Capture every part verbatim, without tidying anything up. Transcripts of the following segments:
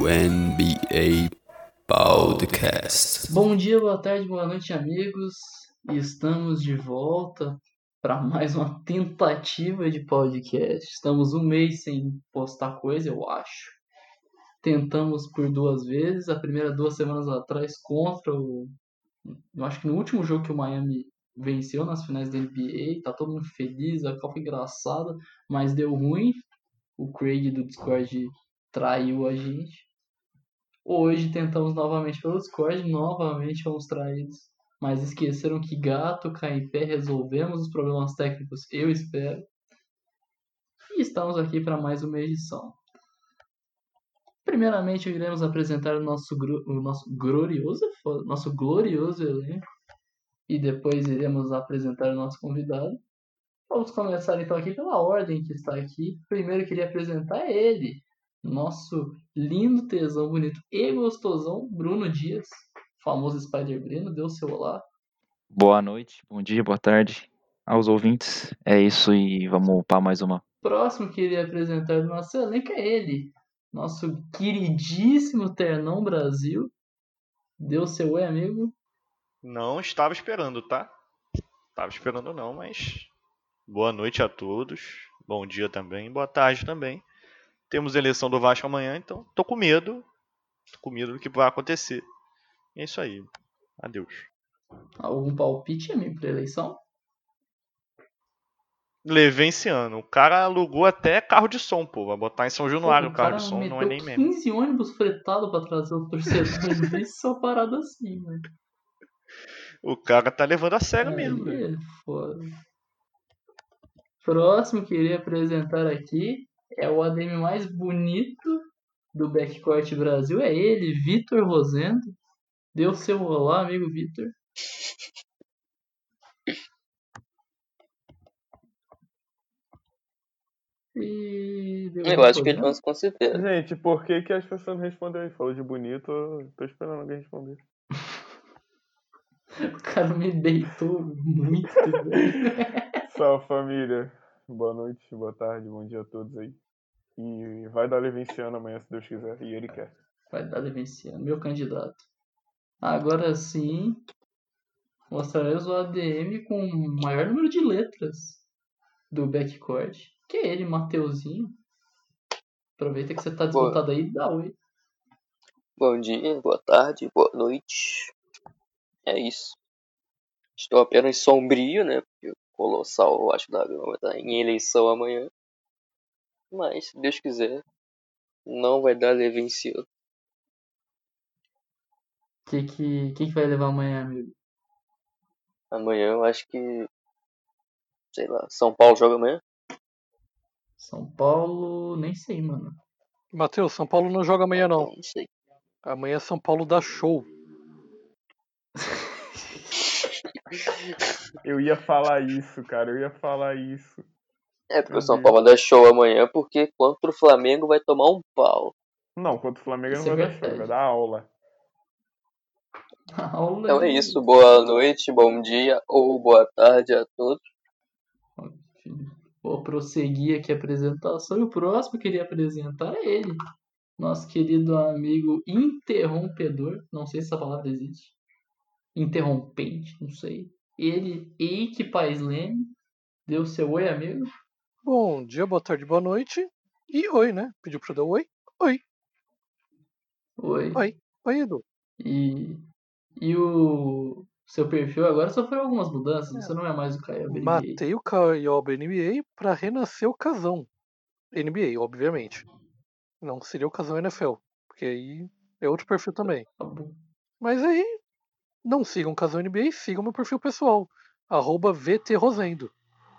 o N B A Podcast. Bom dia, boa tarde, boa noite, amigos. Estamos de volta para mais uma tentativa de podcast. Estamos um mês sem postar coisa, eu acho. Tentamos por duas vezes. A primeira duas semanas atrás contra o... Eu acho que no último jogo que o Miami venceu nas finais da N B A. Tá todo mundo feliz, a Copa engraçada, mas deu ruim. O Craig do Discord traiu a gente. Hoje tentamos novamente pelo Discord, novamente fomos traídos. Mas esqueceram que gato cai em pé, resolvemos os problemas técnicos, eu espero. E estamos aqui para mais uma edição. Primeiramente, iremos apresentar o nosso, o nosso glorioso, nosso glorioso elenco. E depois iremos apresentar o nosso convidado. Vamos começar então aqui pela ordem que está aqui. Primeiro eu queria apresentar ele, nosso lindo, tesão, bonito e gostosão, Bruno Dias, famoso Spider Breno. Dê o seu olá. Boa noite, bom dia, boa tarde aos ouvintes. É isso e vamos para mais uma. Próximo que queria apresentar do nosso elenco é ele, nosso queridíssimo Ternão Brasil. Dê o seu oi, amigo. Não estava esperando, tá? Estava esperando não, mas boa noite a todos. Bom dia também, boa tarde também. Temos eleição do Vasco amanhã, então tô com medo. Tô com medo do que vai acontecer. É isso aí. Adeus. Algum palpite, amigo, para eleição? Levei esse ano. O cara alugou até carro de som, pô. Vai botar em São Januário o carro de som, não é nem meme. quinze ônibus fretados pra trazer os torcedores. Não fez só parada assim, mano. O cara tá levando a sério Aí mesmo, velho. é foda. Próximo que eu iria apresentar aqui é o A D M mais bonito do Backcourt Brasil. É ele, Vitor Rosendo. Dê o seu olá, amigo Vitor. E... Eu acho que ele não se considera. Gente, por que, que as pessoas não responderam aí? Falou de bonito, eu tô esperando alguém responder. O cara me deitou muito, velho. Salve, família. Boa noite, boa tarde, bom dia a todos aí. E vai dar Levenciano amanhã, se Deus quiser, e ele quer. Vai dar Levenciano, meu candidato. Agora sim, mostraremos o A D M com o maior número de letras do backcourt, que é ele, Mateuzinho. Aproveita que você tá disputado aí e dá oi. Bom dia, boa tarde, boa noite. É isso. Estou apenas sombrio, né? Porque o Colossal, eu acho, da Gama vai estar em eleição amanhã. Mas, se Deus quiser, não vai dar Levenciano. O que, que, que, que vai levar amanhã, amigo? Amanhã eu acho que, sei lá, São Paulo joga amanhã? São Paulo, nem sei, mano. Matheus, São Paulo não joga amanhã não. Não sei. Amanhã São Paulo dá show. Eu ia falar isso, cara, eu ia falar isso. É, porque o São Paulo vai dar show amanhã, porque contra o Flamengo vai tomar um pau. Não, contra o Flamengo Isso não é vai dar verdade. show, vai dar aula. Aula Então é de- isso, boa noite, bom dia ou boa tarde a todos. Vou prosseguir aqui a apresentação. E o próximo que eu queria apresentar é ele, nosso querido amigo interrompedor. Não sei se essa palavra existe. Interrompente, não sei. Ele, Eike Paes Leme. Deu seu oi, amigo. Bom dia, boa tarde, boa noite. E oi, né? Pediu pra eu dar oi? Oi, Oi. oi. Oi, Edu. E, e o seu perfil agora sofreu algumas mudanças. Você não é mais o Caio N B A. Matei o Caioba N B A pra renascer o Casão. N B A, obviamente. Não seria o Casão N F L, porque aí é outro perfil também. Tá bom. Mas aí, não sigam o Casão N B A, sigam meu perfil pessoal. Arroba V T Rosendo.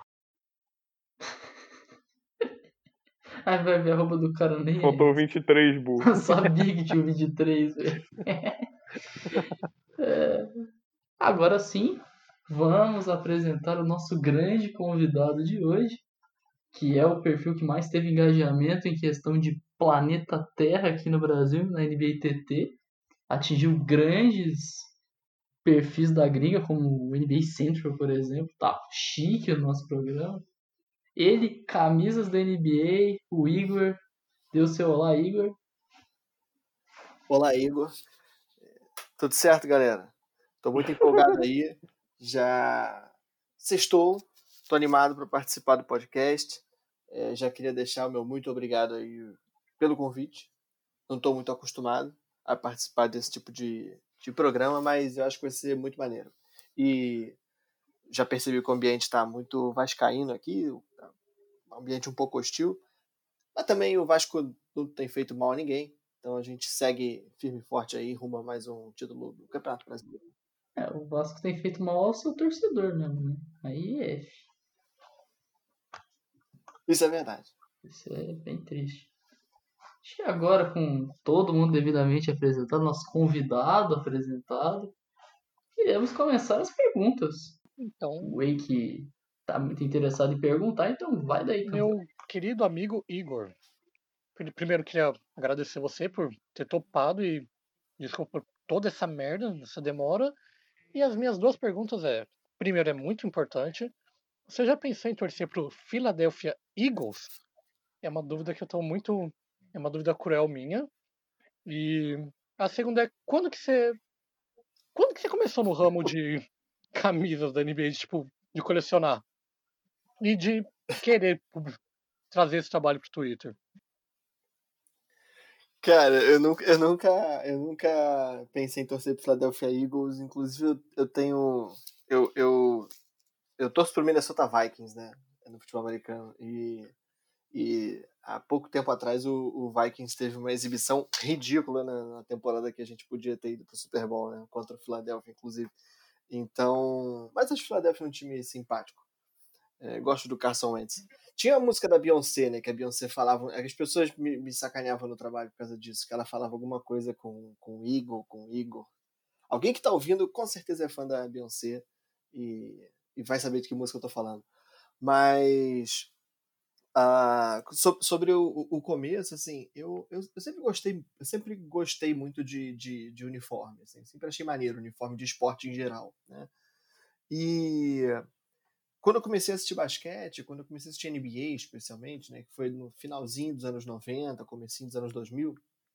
Ai, vai ver a roupa do cara nem Faltou é. vinte e três, burro. Eu sabia que tinha o vinte e três, velho. É. Agora sim, vamos apresentar o nosso grande convidado de hoje, que é o perfil que mais teve engajamento em questão de planeta Terra aqui no Brasil, na N B A T T. Atingiu grandes perfis da gringa, como o N B A Central, por exemplo. Tá chique o nosso programa. Ele, camisas da N B A, o Igor. Deu seu olá, Igor. Olá, Igor. Tudo certo, galera? Tô muito empolgado aí. Já sextou, tô animado para participar do podcast. É, já queria deixar o meu muito obrigado aí pelo convite. Não tô muito acostumado a participar desse tipo de, de programa, mas eu acho que vai ser muito maneiro. E já percebi que o ambiente está muito vascaíno aqui, um ambiente um pouco hostil. Mas também o Vasco não tem feito mal a ninguém. Então a gente segue firme e forte aí, rumo a mais um título do Campeonato Brasileiro. É, o Vasco tem feito mal ao seu torcedor mesmo, né? Aí é. Isso é verdade. Isso é bem triste. Acho que agora, com todo mundo devidamente apresentado, nosso convidado apresentado, iremos começar as perguntas. Então, O Wake tá muito interessado em perguntar, então vai daí, cara. meu querido amigo Igor, pri- primeiro queria agradecer você por ter topado e desculpa por toda essa merda, essa demora. E as minhas duas perguntas é, primeiro é muito importante, você já pensou em torcer pro Philadelphia Eagles? É uma dúvida que eu tô muito, é uma dúvida cruel minha. E a segunda é, quando que você, quando que você começou no ramo de camisas da N B A, de, tipo, de colecionar? E de querer pub- trazer esse trabalho pro Twitter? Cara, eu nunca, eu nunca, eu nunca pensei em torcer pro Philadelphia Eagles. Inclusive, eu, eu tenho. Eu, eu, eu torço pro Minnesota Vikings, né? No futebol americano. E, e há pouco tempo atrás o, o Vikings teve uma exibição ridícula na, na temporada que a gente podia ter ido pro Super Bowl, né? Contra o Philadelphia, inclusive. Então. Mas acho que o Philadelphia é um time simpático. É, gosto do Carson Wentz. Tinha a música da Beyoncé, né? Que a Beyoncé falava. As pessoas me, me sacaneavam no trabalho por causa disso. Que ela falava alguma coisa com, com Igor, com Igor. Alguém que tá ouvindo com certeza é fã da Beyoncé e, e vai saber de que música eu tô falando. Mas. Uh, so, sobre o, o começo, assim, eu, eu, eu sempre gostei, eu sempre gostei muito de, de, de uniforme, assim, sempre achei maneiro uniforme de esporte em geral, né? E quando eu comecei a assistir basquete, quando eu comecei a assistir N B A especialmente, né, que foi no finalzinho dos anos noventa, comecinho dos anos dois mil,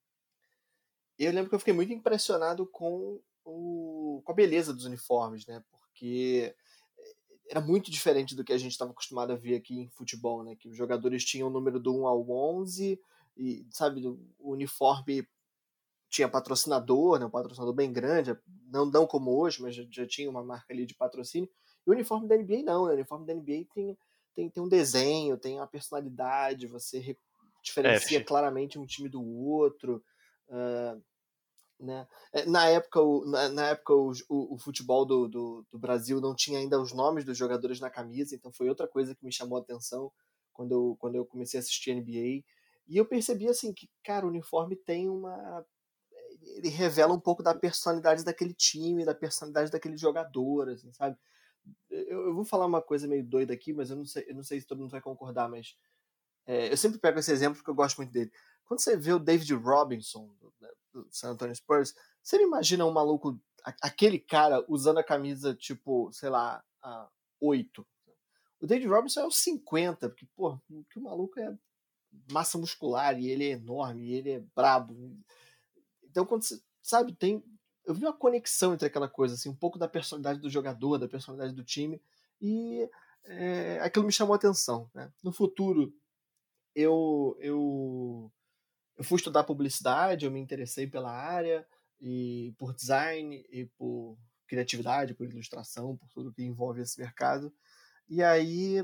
eu lembro que eu fiquei muito impressionado com, o, com a beleza dos uniformes, né, porque era muito diferente do que a gente estava acostumado a ver aqui em futebol, né, que os jogadores tinham o número do um ao onze, e, sabe, o uniforme tinha patrocinador, né, um patrocinador bem grande, não, não como hoje, mas já, já tinha uma marca ali de patrocínio. E o uniforme da N B A não, né? O uniforme da N B A tem, tem, tem um desenho, tem uma personalidade, você re, diferencia F. claramente um time do outro. Uh, né? Na época, o, na, na época o, o, o futebol do, do, do Brasil não tinha ainda os nomes dos jogadores na camisa, então foi outra coisa que me chamou a atenção quando eu, quando eu comecei a assistir N B A. E eu percebi assim que, cara, o uniforme tem uma... ele revela um pouco da personalidade daquele time, da personalidade daquele jogador, assim, sabe? Eu, eu vou falar uma coisa meio doida aqui, mas eu não sei, eu não sei se todo mundo vai concordar, mas é, eu sempre pego esse exemplo porque eu gosto muito dele. Quando você vê o David Robinson do, do San Antonio Spurs, você não imagina um maluco, aquele cara usando a camisa tipo, sei lá, a oito. O David Robinson é o cinquenta, porque, pô, que o maluco é massa muscular e ele é enorme, e ele é brabo. Então, quando você, sabe, tem. Eu vi uma conexão entre aquela coisa, assim, um pouco da personalidade do jogador, da personalidade do time, e é, aquilo me chamou a atenção. Né? No futuro, eu, eu, eu fui estudar publicidade, eu me interessei pela área, e por design, e por criatividade, por ilustração, por tudo que envolve esse mercado. E aí,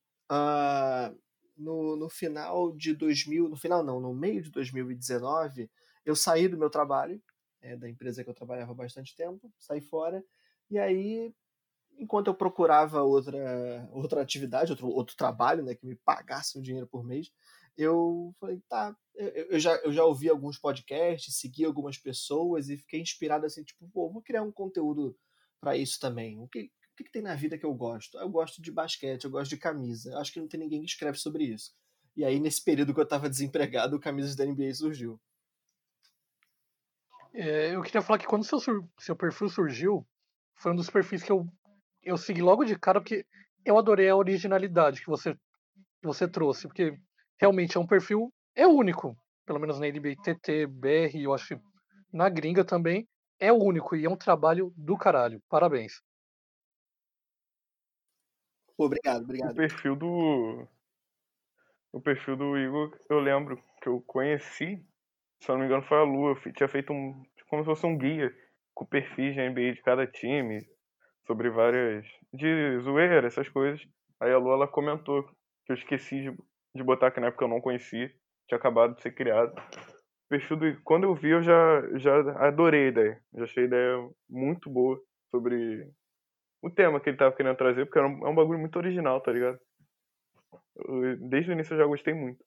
uh, no, no final de dois mil, no final não, no meio de dois mil e dezenove, eu saí do meu trabalho, é, da empresa que eu trabalhava há bastante tempo, saí fora, e aí, enquanto eu procurava outra, outra atividade, outro, outro trabalho, né, que me pagasse um dinheiro por mês, eu falei, tá, eu, eu, já, eu já ouvi alguns podcasts, segui algumas pessoas e fiquei inspirado assim, tipo, pô, vou criar um conteúdo para isso também. O que, o que, que tem na vida que eu gosto? Eu gosto de basquete, eu gosto de camisa. Eu acho que não tem ninguém que escreve sobre isso. E aí, nesse período que eu estava desempregado, o Camisas da N B A surgiu. É, eu queria falar que quando seu, sur- seu perfil surgiu, foi um dos perfis que eu, eu segui logo de cara, porque eu adorei a originalidade que você, que você trouxe, porque realmente é um perfil, é único, pelo menos na N B A T T, B R, eu acho que na gringa também. É único e é um trabalho do caralho. Parabéns. Obrigado, O obrigado. perfil do. O perfil do Igor, eu lembro que eu conheci, se eu não me engano, foi a Lu. Eu fi- tinha feito um. Como se fosse um guia com perfis de N B A de cada time, sobre várias. De zoeira, essas coisas. Aí a Lu, ela comentou que eu esqueci de, de botar, que na época eu não conhecia, tinha acabado de ser criado. O perfil do Igor, quando eu vi, eu já, já adorei a ideia. Já achei a ideia muito boa sobre o tema que ele tava querendo trazer, porque era um, é um bagulho muito original, tá ligado? Eu- desde o início eu já gostei muito.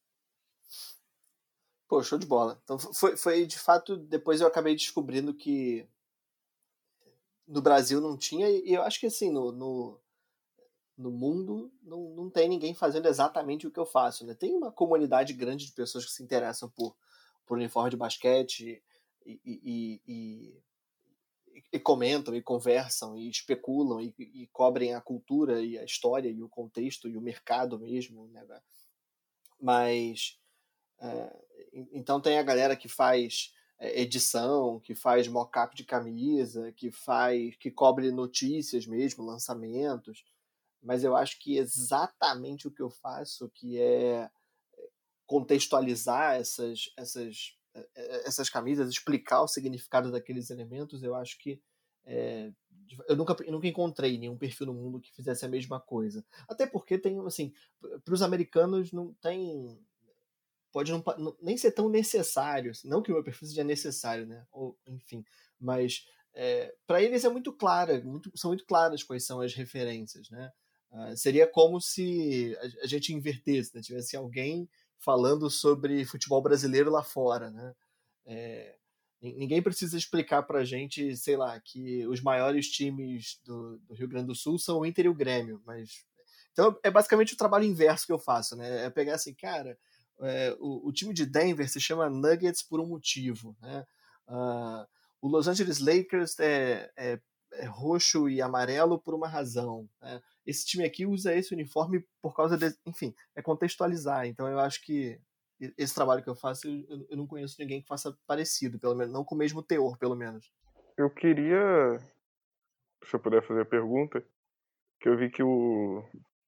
Pô, show de bola. Então foi, foi de fato, depois eu acabei descobrindo que no Brasil não tinha, e eu acho que assim, no, no, no mundo não, não tem ninguém fazendo exatamente o que eu faço, né? Tem uma comunidade grande de pessoas que se interessam por, por uniforme de basquete e, e, e, e, e comentam, e conversam, e especulam, e, e cobrem a cultura, e a história, e o contexto, e o mercado mesmo, né? Mas é, então tem a galera que faz é, edição, que faz mock-up de camisa, que faz, que cobre notícias mesmo, lançamentos. Mas eu acho que exatamente o que eu faço, que é contextualizar essas, essas, essas camisas, explicar o significado daqueles elementos, eu acho que é, eu nunca, eu nunca encontrei nenhum perfil no mundo que fizesse a mesma coisa. Até porque tem, assim, para os americanos não tem, pode não, nem ser tão necessário, não que o meu perfil seja necessário, né? Ou, enfim, mas é, para eles é muito clara, muito, são muito claras quais são as referências, né? Uh, seria como se a, a gente invertesse, né? Tivesse alguém falando sobre futebol brasileiro lá fora, né? É, ninguém precisa explicar pra gente, sei lá, que os maiores times do, do Rio Grande do Sul são o Inter e o Grêmio, mas então é basicamente o trabalho inverso que eu faço, né? É pegar assim, cara, é, o, o time de Denver se chama Nuggets por um motivo, né? Uh, o Los Angeles Lakers é, é, é roxo e amarelo por uma razão, né? Esse time aqui usa esse uniforme por causa de, enfim, é contextualizar. Então eu acho que esse trabalho que eu faço, eu, eu não conheço ninguém que faça parecido, pelo menos, não com o mesmo teor, pelo menos. Eu queria, se eu puder fazer a pergunta, que eu vi que o,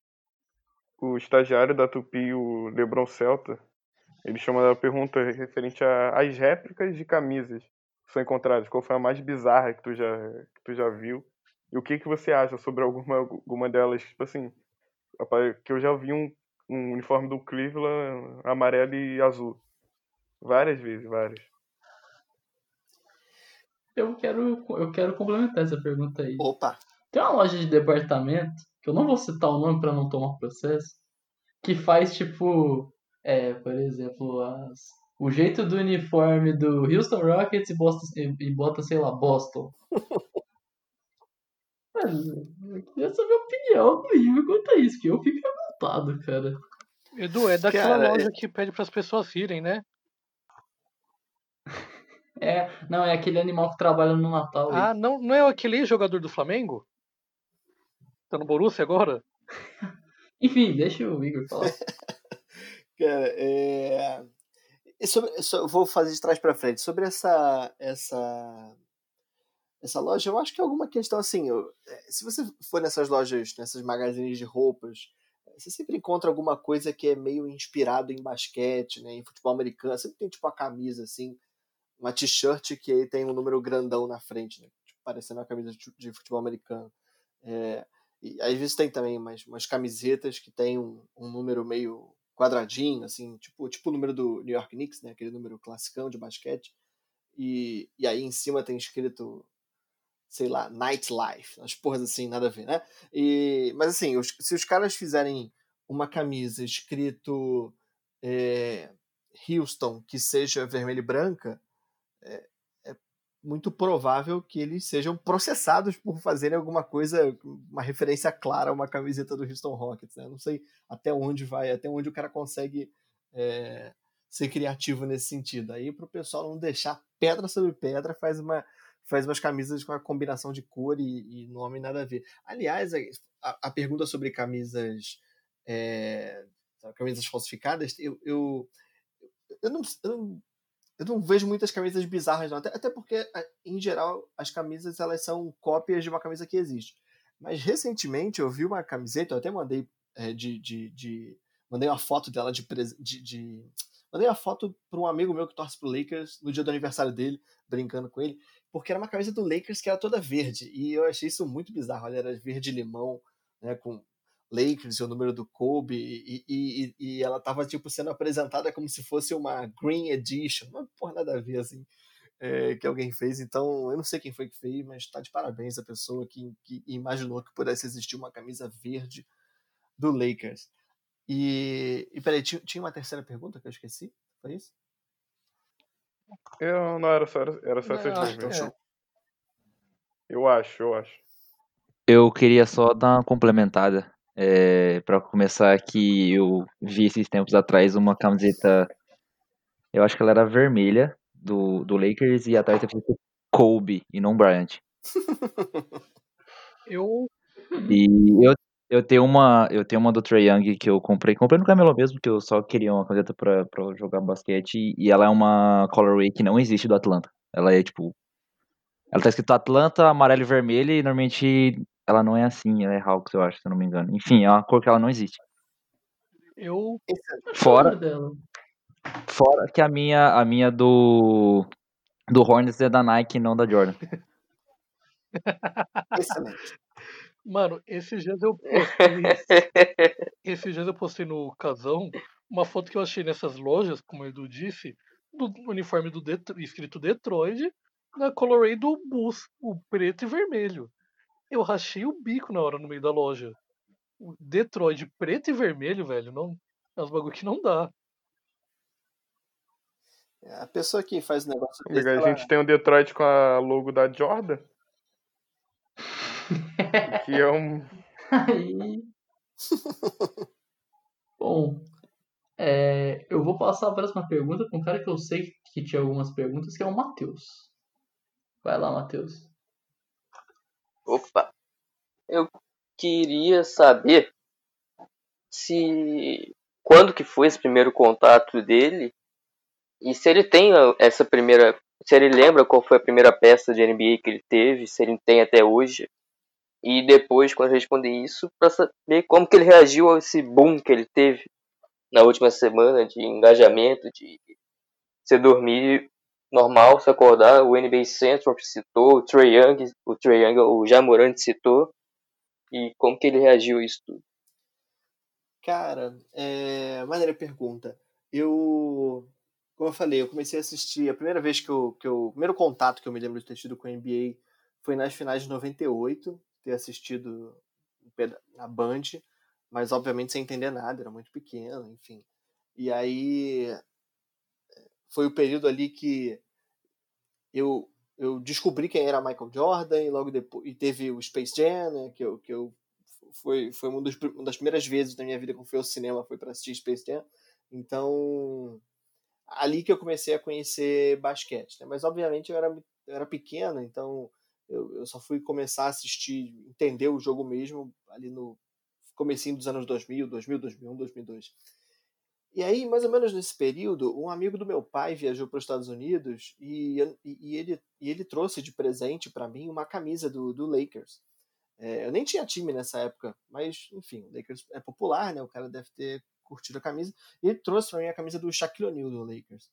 o estagiário da Tupi, o Lebron Celta, ele chama a pergunta referente às réplicas de camisas que são encontradas. Qual foi a mais bizarra que tu já, que tu já viu? E o que, que você acha sobre alguma, alguma delas? Tipo assim, que eu já vi um, um uniforme do Cleveland amarelo e azul. Várias vezes, várias. Eu quero, eu quero complementar essa pergunta aí. Opa! Tem uma loja de departamento, que eu não vou citar o nome para não tomar processo, que faz tipo, é, por exemplo, as, o jeito do uniforme do Houston Rockets e, Boston, e, e bota, sei lá, Boston. Mano, eu queria saber a opinião do Igor quanto a isso, que eu fico revoltado, cara. Edu, é daquela Cara, loja é- que pede pras pessoas irem, né? É, não, é aquele animal que trabalha no Natal aí. Ah, não, não é aquele jogador do Flamengo? Tá no Borussia agora? Enfim, deixa o Igor falar. Cara, é... e sobre, so- eu vou fazer de trás para frente. Sobre essa, essa, essa loja, eu acho que é alguma questão assim. eu- é, se você for nessas lojas, nessas magazines de roupas, você sempre encontra alguma coisa que é meio inspirado em basquete, né, em futebol americano. Sempre tem tipo a camisa assim, uma t-shirt que aí tem um número grandão na frente, né, tipo, parecendo uma camisa de, de futebol americano. É, e às vezes tem também umas, umas camisetas que tem um, um número meio quadradinho, assim, tipo, tipo o número do New York Knicks, né? Aquele número classicão de basquete. E, e aí em cima tem escrito, sei lá, Nightlife, umas porras assim, nada a ver, né? E, mas assim, os, se os caras fizerem uma camisa escrito é, Houston, que seja vermelha e branca, é, é muito provável que eles sejam processados por fazerem alguma coisa, uma referência clara a uma camiseta do Houston Rockets, né? Não sei até onde vai, até onde o cara consegue é, ser criativo nesse sentido. Aí pro pessoal não deixar pedra sobre pedra, faz uma faz umas camisas com a combinação de cor e, e nome nada a ver. Aliás, a, a pergunta sobre camisas é, camisas falsificadas, eu, eu, eu, não, eu não eu não vejo muitas camisas bizarras, não. Até, até porque, em geral, as camisas elas são cópias de uma camisa que existe. Mas recentemente eu vi uma camiseta, eu até mandei é, de, de, de. Mandei uma foto dela de. de, de mandei uma foto para um amigo meu que torce pro Lakers no dia do aniversário dele, brincando com ele, porque era uma camisa do Lakers que era toda verde. E eu achei isso muito bizarro. Ela era verde-limão, né, com Lakers e o número do Kobe, e, e, e ela tava tipo, sendo apresentada como se fosse uma Green Edition. Não porra, nada a ver, assim, é, que alguém fez. Então, eu não sei quem foi que fez, mas tá de parabéns a pessoa que, que imaginou que pudesse existir uma camisa verde do Lakers. E, e peraí, tinha, tinha uma terceira pergunta que eu esqueci? Foi isso? Eu, não, era só, era, era só essas Eu duas acho que mesmo. é. Eu acho, eu acho. Eu queria só dar uma complementada. É, para começar aqui, eu vi esses tempos atrás uma camiseta, eu acho que ela era vermelha, do, do Lakers, e atrás tá escrito Kobe e não Bryant. Eu, E eu, eu tenho uma, eu tenho uma do Trae Young que eu comprei, comprei no camelô mesmo, que eu só queria uma camiseta pra, pra jogar basquete, e ela é uma colorway que não existe do Atlanta. Ela é tipo, ela tá escrito Atlanta, amarelo e vermelho, e normalmente ela não é assim, ela é Hawks, eu acho, se eu não me engano. Enfim, é uma cor que ela não existe. eu, Qual é a Fora, cor dela? fora que a minha, a minha do, do Hornets é da Nike, não da Jordan. Excelente. mano, esses dias eu postei, esses dias eu postei no Casão uma foto que eu achei nessas lojas, como o Edu disse, do uniforme do Det- escrito Detroit, na colorway do Bulls, o preto e vermelho. Eu rachei o bico na hora no meio da loja. O Detroit preto e vermelho, velho, não, é uns bagulho que não dá. A pessoa que faz o negócio desse, Amigo, a ela... gente tem o Detroit com a logo da Jordan, que é um... Aí. Bom, é, eu vou passar a próxima pergunta com um cara que eu sei que tinha algumas perguntas, que é o Matheus. Vai lá, Matheus. Opa, eu queria saber se quando que foi esse primeiro contato dele e se ele tem essa primeira, se ele lembra qual foi a primeira peça de N B A que ele teve, se ele tem até hoje. E depois, quando eu responder isso, para saber como que ele reagiu a esse boom que ele teve na última semana de engajamento, de você dormir normal, se acordar, o N B A Central citou, o Trae Young, o Trae Young, o Ja Morant citou, e como que ele reagiu a isso tudo. Cara, é... maneira pergunta. Eu, como eu falei, eu comecei a assistir, a primeira vez que eu, que eu, o primeiro contato que eu me lembro de ter tido com a N B A foi nas finais de noventa e oito, ter assistido na Band, mas obviamente sem entender nada, era muito pequeno, enfim. E aí foi o período ali que eu, eu descobri quem era Michael Jordan, e logo depois e teve o Space Jam, né, que eu, que eu foi, foi uma, dos, uma das primeiras vezes da minha vida que eu fui ao cinema, foi para assistir Space Jam. Então, ali que eu comecei a conhecer basquete, né? Mas obviamente eu era, eu era pequeno, então eu, eu só fui começar a assistir, entender o jogo mesmo ali no comecinho dos anos dois mil, dois mil, dois mil e um, dois mil e dois. E aí, mais ou menos nesse período, um amigo do meu pai viajou para os Estados Unidos e, e, ele, e ele trouxe de presente para mim uma camisa do, do Lakers. É, eu nem tinha time nessa época, mas enfim, o Lakers é popular, né? O cara deve ter curtido a camisa. E ele trouxe para mim a camisa do Shaquille O'Neal do Lakers.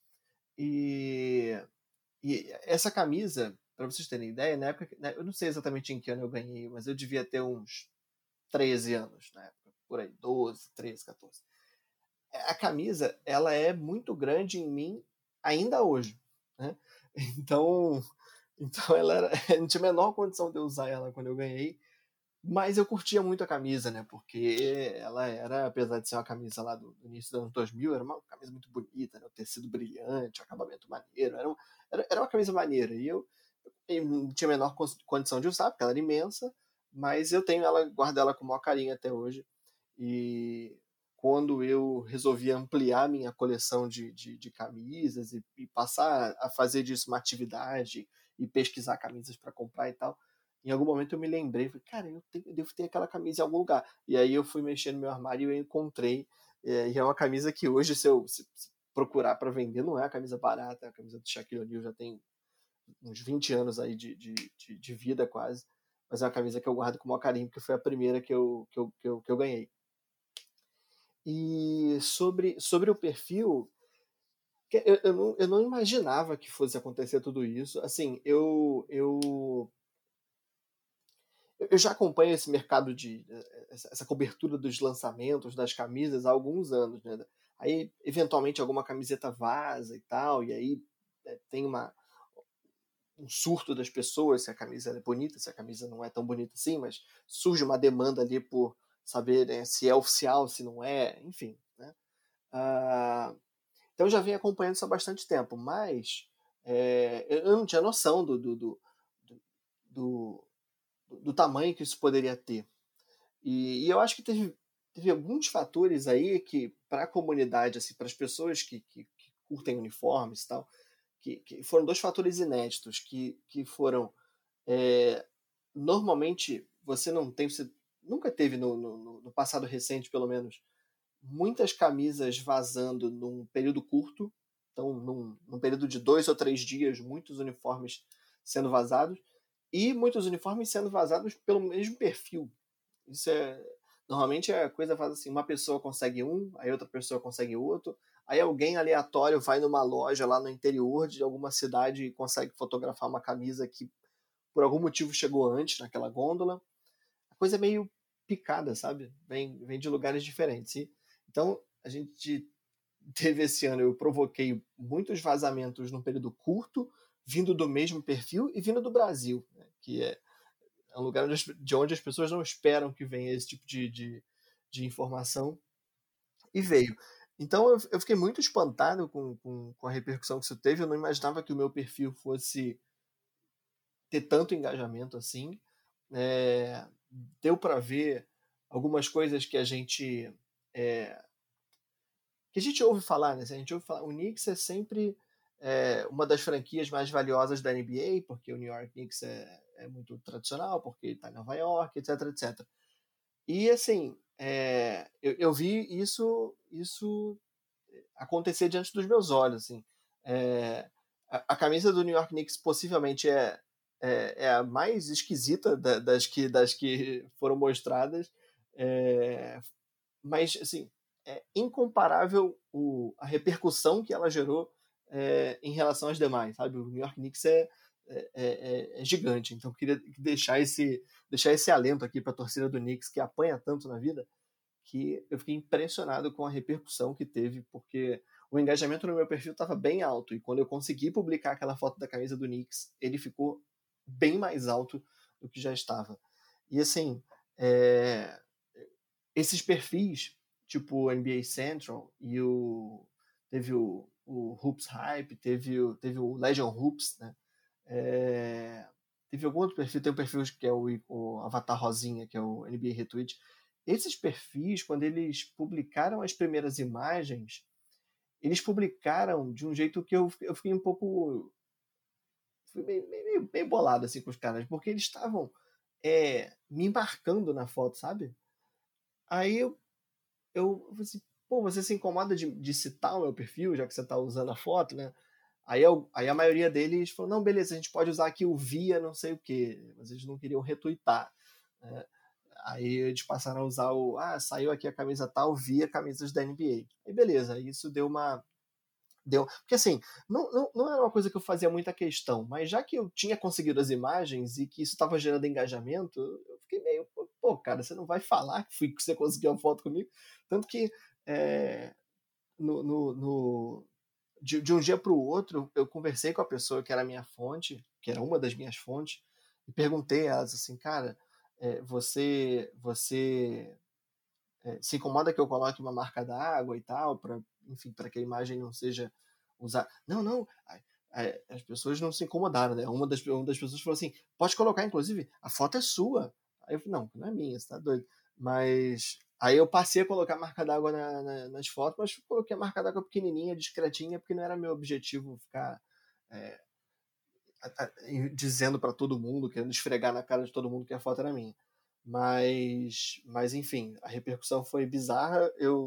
E, e essa camisa, para vocês terem ideia, na época, né, eu não sei exatamente em que ano eu ganhei, mas eu devia ter uns treze anos na época, por aí, doze, treze, catorze. A camisa, ela é muito grande em mim ainda hoje, né? Então, então ela era, não tinha a menor condição de eu usar ela quando eu ganhei, mas eu curtia muito a camisa, né? Porque ela era, apesar de ser uma camisa lá do, do início dos anos dois mil, era uma camisa muito bonita, né? O tecido brilhante, o acabamento maneiro, era, um, era, era uma camisa maneira. E eu, eu não tinha a menor condição de usar, porque ela era imensa, mas eu tenho ela, guardo ela com o maior carinho até hoje. E quando eu resolvi ampliar minha coleção de, de, de camisas e, e passar a fazer disso uma atividade e pesquisar camisas para comprar e tal, em algum momento eu me lembrei, falei, cara, eu, tenho, eu devo ter aquela camisa em algum lugar. E aí eu fui mexer no meu armário e eu encontrei, é, e é uma camisa que hoje, se eu, se, procurar para vender, não é a camisa barata, a camisa do Shaquille O'Neal já tem uns vinte anos aí de, de, de, de vida quase, mas é uma camisa que eu guardo com o maior carinho, porque foi a primeira que eu, que eu, que eu, que eu ganhei. E sobre, sobre o perfil, eu, eu, não, eu não imaginava que fosse acontecer tudo isso. Assim, eu, eu, eu já acompanho esse mercado de essa cobertura dos lançamentos das camisas há alguns anos, né? Aí, eventualmente, alguma camiseta vaza e tal, e aí é, tem uma, um surto das pessoas, se a camisa é bonita, se a camisa não é tão bonita assim, mas surge uma demanda ali por saber, né, se é oficial, se não é, enfim, né? Ah, então eu já venho acompanhando isso há bastante tempo, mas é, eu não tinha noção do, do, do, do, do tamanho que isso poderia ter. E, e eu acho que teve, teve alguns fatores aí que, para a comunidade, assim, para as pessoas que, que, que curtem uniformes e tal, que, que foram dois fatores inéditos, que, que foram, é, normalmente, você não tem, você nunca teve no, no, no passado recente, pelo menos, muitas camisas vazando num período curto, então num, num período de dois ou três dias, muitos uniformes sendo vazados, e muitos uniformes sendo vazados pelo mesmo perfil. Isso é, normalmente a coisa faz assim, uma pessoa consegue um, aí outra pessoa consegue outro, aí alguém aleatório vai numa loja lá no interior de alguma cidade e consegue fotografar uma camisa que por algum motivo chegou antes naquela gôndola. A coisa é meio picada, sabe? Vem, vem de lugares diferentes. E, então, a gente teve esse ano, eu provoquei muitos vazamentos num período curto, vindo do mesmo perfil e vindo do Brasil, né? Que é É um lugar onde, de onde as pessoas não esperam que venha esse tipo de, de, de informação. E veio. Então eu, eu fiquei muito espantado com, com, com a repercussão que isso teve. Eu não imaginava que o meu perfil fosse ter tanto engajamento assim. É, deu para ver algumas coisas que a gente é, que a gente ouve falar, né? A gente ouve falar, o Knicks é sempre é, uma das franquias mais valiosas da N B A, porque o New York Knicks é, é muito tradicional, porque está em Nova York, etc, etcétera. E assim, é, eu, eu vi isso, isso acontecer diante dos meus olhos. Assim. É, a, a camisa do New York Knicks possivelmente é, é, é a mais esquisita da, das, que, das que foram mostradas, é, mas assim, é incomparável o, a repercussão que ela gerou é, em relação às demais, sabe? O New York Knicks é, é, é, é gigante, então eu queria deixar esse, deixar esse alento aqui para a torcida do Knicks, que apanha tanto na vida, que eu fiquei impressionado com a repercussão que teve, porque o engajamento no meu perfil estava bem alto, e quando eu consegui publicar aquela foto da camisa do Knicks, ele ficou bem mais alto do que já estava. E assim, é, esses perfis, tipo o N B A Central, e o teve o, o Hoops Hype, teve o, teve o Legend Hoops, né? É, teve algum outro perfil, tem um perfil que é o, o Avatar Rosinha, que é o N B A Retweet. Esses perfis, quando eles publicaram as primeiras imagens, eles publicaram de um jeito que eu, eu fiquei um pouco fui meio, meio, meio bolado assim com os caras, porque eles estavam é, me embarcando na foto, sabe? Aí eu, eu falei assim, pô, você se incomoda de, de citar o meu perfil, já que você tá usando a foto, né? Aí, eu, aí a maioria deles falou, não, beleza, a gente pode usar aqui o via não sei o que, mas eles não queriam retweetar. Né? Aí eles passaram a usar o, ah, saiu aqui a camisa tal, via camisas da N B A. Aí beleza, isso deu uma... Deu, porque assim, não, não, não era uma coisa que eu fazia muita questão, mas já que eu tinha conseguido as imagens e que isso estava gerando engajamento, eu fiquei meio, pô, cara, você não vai falar que, fui, que você conseguiu uma foto comigo? Tanto que é, no, no, no, de, de um dia para o outro, eu conversei com a pessoa que era a minha fonte, que era uma das minhas fontes, e perguntei a elas assim, cara, é, você, você é, se incomoda que eu coloque uma marca d'água e tal, para enfim, para que a imagem não seja usada. Não, não, as pessoas não se incomodaram, né? Uma das, uma das pessoas falou assim, pode colocar, inclusive, a foto é sua. Aí eu falei, não, não é minha, você tá doido. Mas aí eu passei a colocar a marca d'água na, na, nas fotos, mas coloquei a marca d'água pequenininha, discretinha, porque não era meu objetivo ficar é, a, a, dizendo para todo mundo, querendo esfregar na cara de todo mundo que a foto era minha. Mas, mas enfim, a repercussão foi bizarra. Eu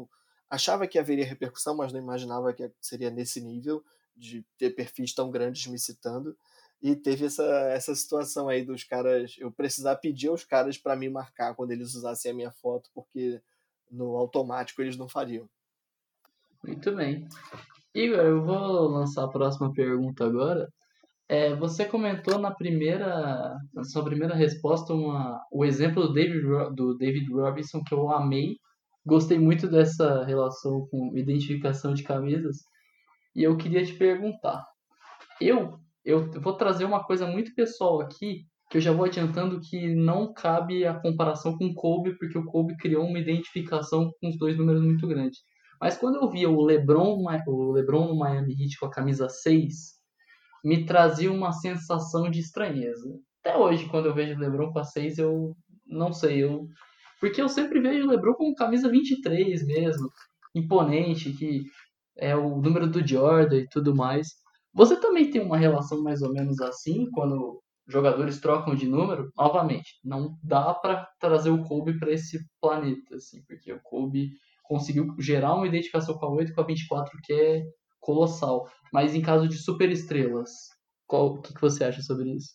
achava que haveria repercussão, mas não imaginava que seria nesse nível, de ter perfis tão grandes me citando. E teve essa, essa situação aí dos caras, eu precisar pedir aos caras para me marcar quando eles usassem a minha foto, porque no automático eles não fariam. Muito bem. Igor, eu vou lançar a próxima pergunta agora. É, você comentou na primeira, na sua primeira resposta uma, o exemplo do David, Ro- do David Robinson, que eu amei. Gostei muito dessa relação com identificação de camisas. E eu queria te perguntar. Eu, eu vou trazer uma coisa muito pessoal aqui, que eu já vou adiantando que não cabe a comparação com o Kobe, porque o Kobe criou uma identificação com os dois números muito grande. Mas quando eu via o LeBron, o LeBron no Miami Heat com a camisa seis, me trazia uma sensação de estranheza. Até hoje, quando eu vejo o LeBron com a seis, eu não sei, eu porque eu sempre vejo o LeBron com camisa vinte e três mesmo, imponente, que é o número do Jordan e tudo mais. Você também tem uma relação mais ou menos assim quando jogadores trocam de número? Novamente, não dá para trazer o Kobe para esse planeta, assim, porque o Kobe conseguiu gerar uma identificação com a oito e com a vinte e quatro que é colossal. Mas em caso de superestrelas, qual- o que, que você acha sobre isso?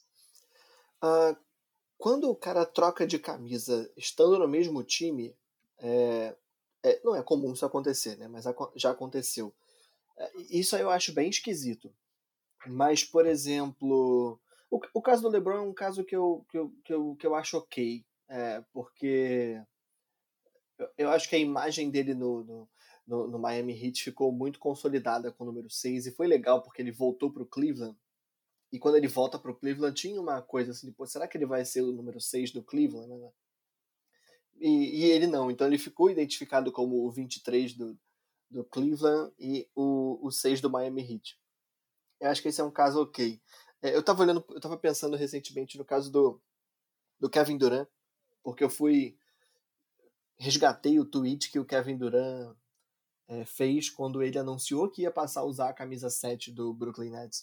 Ah, quando o cara troca de camisa estando no mesmo time, é, é, não é comum isso acontecer, né? Mas aco- já aconteceu. É, isso aí eu acho bem esquisito. Mas, por exemplo, o, o caso do LeBron é um caso que eu, que eu, que eu, que eu acho ok. É, porque eu, eu acho que a imagem dele no, no, no, no Miami Heat ficou muito consolidada com o número seis. E foi legal porque ele voltou para o Cleveland. E quando ele volta para o Cleveland, tinha uma coisa assim, pô, será que ele vai ser o número seis do Cleveland? Né? E, e ele não. Então ele ficou identificado como o vinte e três do, do Cleveland e o, o seis do Miami Heat. Eu acho que esse é um caso ok. É, eu tava olhando, eu tava pensando recentemente no caso do, do Kevin Durant, porque eu fui resgatei o tweet que o Kevin Durant é, fez quando ele anunciou que ia passar a usar a camisa sete do Brooklyn Nets.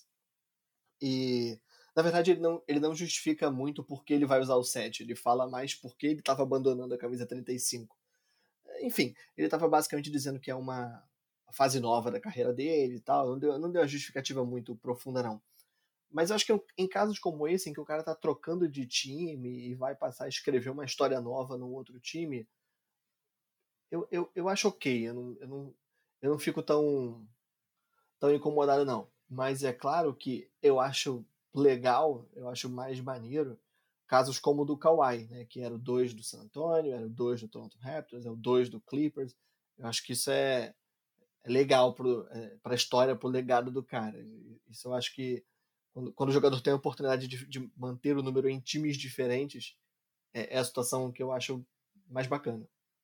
E na verdade ele não, ele não justifica muito porque ele vai usar o sete, ele fala mais porque ele estava abandonando a camisa trinta e cinco. Enfim, ele estava basicamente dizendo que é uma fase nova da carreira dele e tal, não deu, não deu uma justificativa muito profunda não. Mas eu acho que em casos como esse, em que o cara tá trocando de time e vai passar a escrever uma história nova num outro time, eu, eu, eu acho ok. Eu não, eu, não, eu não fico tão, tão incomodado, não. Mas é claro que eu acho legal, eu acho mais maneiro casos como o do Kawhi, né? Que era o dois do San Antonio, era o dois do Toronto Raptors, é o dois do Clippers. Eu acho que isso é, é legal para a história, pro legado do cara. Isso eu acho que Quando, quando o jogador tem a oportunidade de, de manter o número em times diferentes, é, é a situação que eu acho mais bacana.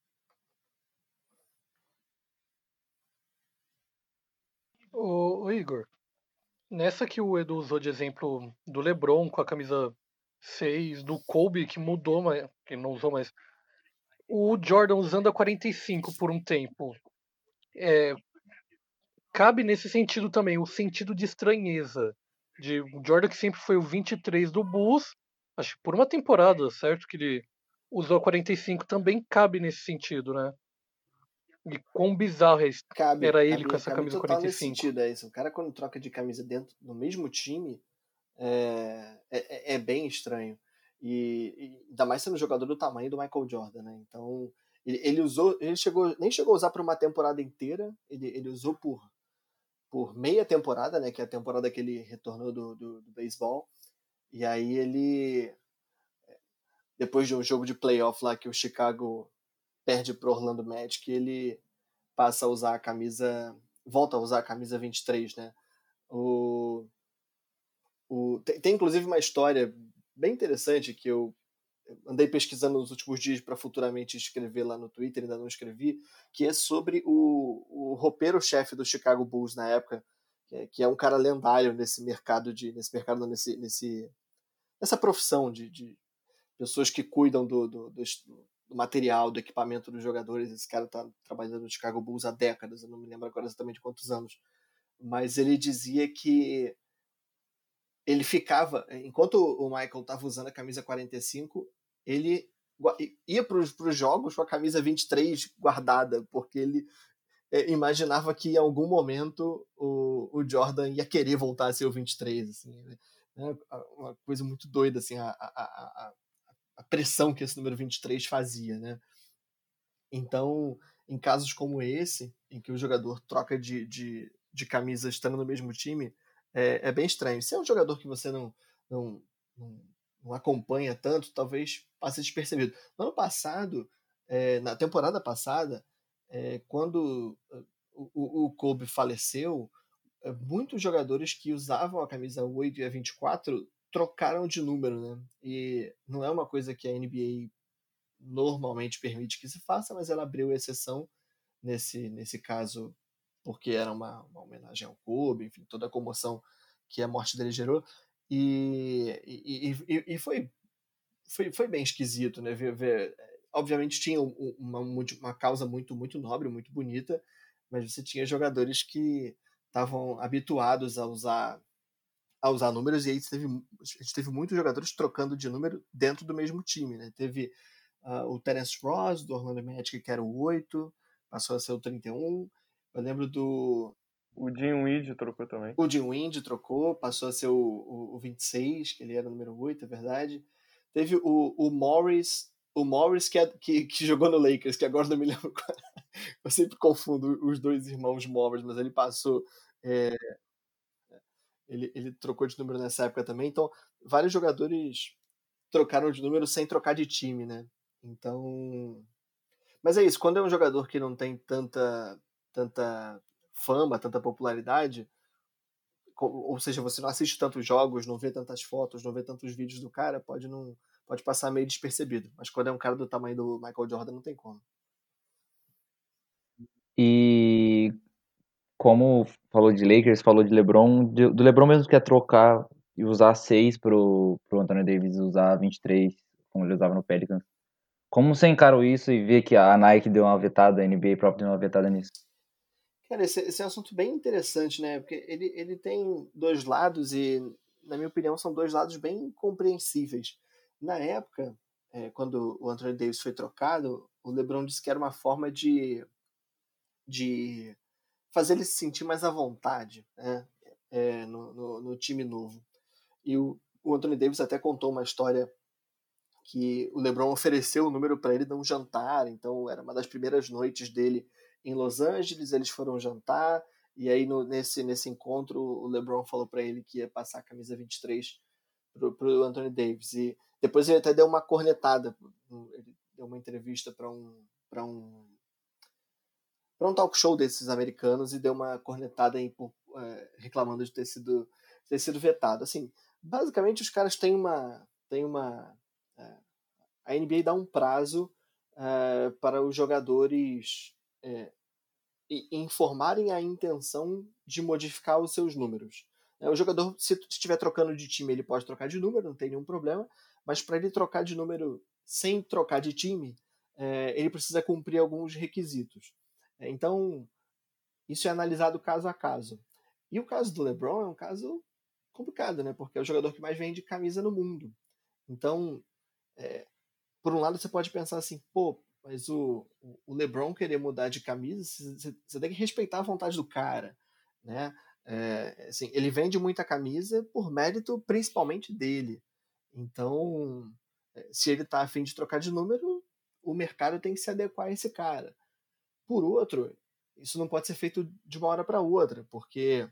Ô, ô Igor, nessa que o Edu usou de exemplo do LeBron com a camisa seis, do Kobe que mudou, mas que não usou mais, o Jordan usando a quarenta e cinco por um tempo, é, cabe nesse sentido também o sentido de estranheza de o Jordan que sempre foi o vinte e três do Bulls, acho que por uma temporada, certo? Que ele usou a quarenta e cinco também cabe nesse sentido, né? E quão bizarro é esse- Cabe, era ele com cabe, essa cabe camisa total nesse quarenta e cinco. sentido. É isso. O cara, quando troca de camisa dentro no mesmo time, é, é, é bem estranho. E, e ainda mais sendo jogador do tamanho do Michael Jordan, né? Então, ele, ele usou, ele chegou, nem chegou a usar por uma temporada inteira, ele, ele usou por, por meia temporada, né? Que é a temporada que ele retornou do, do, do beisebol. E aí ele, depois de um jogo de playoff lá que o Chicago perde pro Orlando Magic, ele passa a usar a camisa, volta a usar a camisa vinte e três, né? O, o, tem, tem inclusive uma história bem interessante que eu andei pesquisando nos últimos dias para futuramente escrever lá no Twitter, ainda não escrevi, que é sobre o, o roupeiro-chefe do Chicago Bulls na época, que é, que é um cara lendário nesse mercado, de, nesse mercado, nesse, nesse, nessa profissão de, de pessoas que cuidam do, do, do, do material, do equipamento dos jogadores. Esse cara está trabalhando no Chicago Bulls há décadas, eu não me lembro agora exatamente quantos anos. Mas ele dizia que ele ficava, enquanto o Michael estava usando a camisa quarenta e cinco, ele ia para os jogos com a camisa vinte e três guardada, porque ele, é, imaginava que em algum momento o, o Jordan ia querer voltar a ser o vinte e três, assim, né? Uma coisa muito doida, assim, a, a, a, a pressão que esse número vinte e três fazia, né? Então, em casos como esse, em que o jogador troca de, de, de camisa estando no mesmo time, é, é bem estranho. Se é um jogador que você não, não, não, não acompanha tanto, talvez passe despercebido. No ano passado, é, na temporada passada, é, quando o, o, o Kobe faleceu, é, muitos jogadores que usavam a camisa oito e a vinte e quatro trocaram de número, né? E não é uma coisa que a N B A normalmente permite que se faça, mas ela abriu exceção nesse, nesse caso, porque era uma, uma homenagem ao Kobe, enfim, toda a comoção que a morte dele gerou. E, e, e, e foi, foi, foi bem esquisito, né? Ver, ver, obviamente tinha uma, uma causa muito, muito nobre, muito bonita, mas você tinha jogadores que estavam habituados a usar a usar números, e aí teve, a gente teve muitos jogadores trocando de número dentro do mesmo time, né? Teve uh, o Terence Ross, do Orlando Magic, que era o oito, passou a ser o trinta e um. Eu lembro do... O Jim Weed trocou também. O Jim Weed trocou, passou a ser o, o, o vinte e seis, que ele era o número oito, é verdade. Teve o, o Morris, o Morris que, é, que, que jogou no Lakers, que agora não me lembro qual. Eu sempre confundo os dois irmãos Morris, mas ele passou... É, Ele, ele trocou de número nessa época também. Então, vários jogadores trocaram de número sem trocar de time, né? Então... Mas é isso, quando é um jogador que não tem tanta, tanta fama, tanta popularidade, ou seja, você não assiste tantos jogos, não vê tantas fotos, não vê tantos vídeos do cara, pode, não, pode passar meio despercebido. Mas quando é um cara do tamanho do Michael Jordan, não tem como. E como falou de Lakers, falou de LeBron, do LeBron mesmo quer trocar e usar seis pro, pro Anthony Davis usar vinte e três, como ele usava no Pelicans. Como você encarou isso e vê que a Nike deu uma vetada, a N B A própria deu uma vetada nisso? Cara, esse, esse é um assunto bem interessante, né? Porque ele, ele tem dois lados e, na minha opinião, são dois lados bem compreensíveis. Na época, é, quando o Anthony Davis foi trocado, o LeBron disse que era uma forma de, de fazer ele se sentir mais à vontade, né? É, no, no, no time novo. E o, o Anthony Davis até contou uma história que o LeBron ofereceu o número para ele num jantar, então era uma das primeiras noites dele em Los Angeles, eles foram jantar, e aí no, nesse, nesse encontro o LeBron falou para ele que ia passar a camisa vinte e três pro, pro Anthony Davis, e depois ele até deu uma cornetada, ele deu uma entrevista para um para um para um talk show desses americanos e deu uma cornetada aí por, é, reclamando de ter sido, ter sido vetado. Assim, basicamente os caras têm uma têm uma é, a N B A dá um prazo é, para os jogadores é, informarem a intenção de modificar os seus números. O jogador, se estiver trocando de time, ele pode trocar de número, não tem nenhum problema, mas para ele trocar de número sem trocar de time, é, ele precisa cumprir alguns requisitos. Então, isso é analisado caso a caso. E o caso do LeBron é um caso complicado, né? Porque é o jogador que mais vende camisa no mundo. Então, é, por um lado, você pode pensar assim, pô, mas o, o LeBron querer mudar de camisa, você, você tem que respeitar a vontade do cara, né? É, assim, ele vende muita camisa por mérito principalmente dele. Então, se ele tá a fim de trocar de número, o mercado tem que se adequar a esse cara. Por outro, isso não pode ser feito de uma hora para outra, porque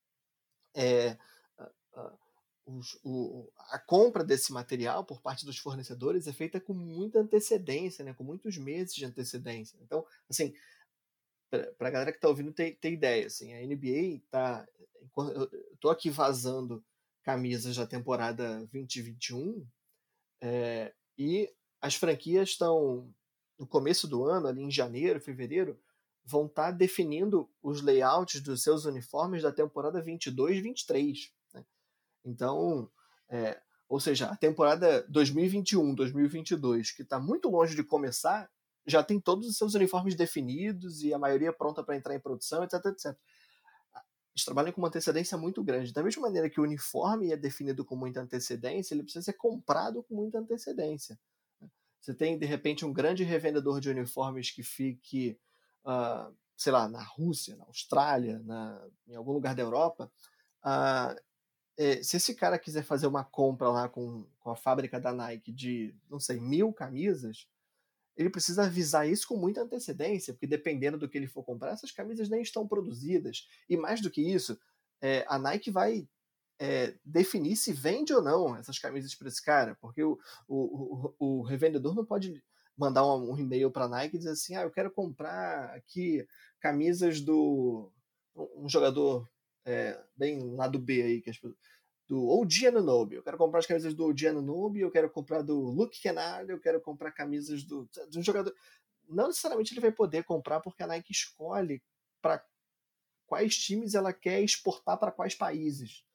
é, a, a, os, o, a compra desse material por parte dos fornecedores é feita com muita antecedência, né, com muitos meses de antecedência. Então, assim, para a galera que está ouvindo ter, ter ideia, assim, a N B A está... Eu estou aqui vazando camisas da temporada vinte e vinte e um é, e as franquias estão... no começo do ano, ali em janeiro, fevereiro, vão estar tá definindo os layouts dos seus uniformes da temporada vinte e dois vinte e três. Né? Então, é, ou seja, a temporada dois mil e vinte e um dois mil e vinte e dois, que está muito longe de começar, já tem todos os seus uniformes definidos e a maioria pronta para entrar em produção, etc, etcétera. Eles trabalham com uma antecedência muito grande. Da mesma maneira que o uniforme é definido com muita antecedência, ele precisa ser comprado com muita antecedência. Você tem, de repente, um grande revendedor de uniformes que fique, uh, sei lá, na Rússia, na Austrália, na, em algum lugar da Europa, ah, é, se esse cara quiser fazer uma compra lá com, com a fábrica da Nike de, não sei, mil camisas, ele precisa avisar isso com muita antecedência, porque dependendo do que ele for comprar, essas camisas nem estão produzidas. E mais do que isso, é, a Nike vai é, definir se vende ou não essas camisas para esse cara, porque o, o, o, o revendedor não pode mandar um, um e-mail para a Nike e dizer assim, ah, eu quero comprar aqui camisas do um jogador é, bem lá do B aí, que as pessoas, do O G Anunoby, eu quero comprar as camisas do O G Anunoby, eu quero comprar do Luke Kennard, eu quero comprar camisas do, de um jogador. Não necessariamente ele vai poder comprar, porque a Nike escolhe para quais times ela quer exportar para quais países.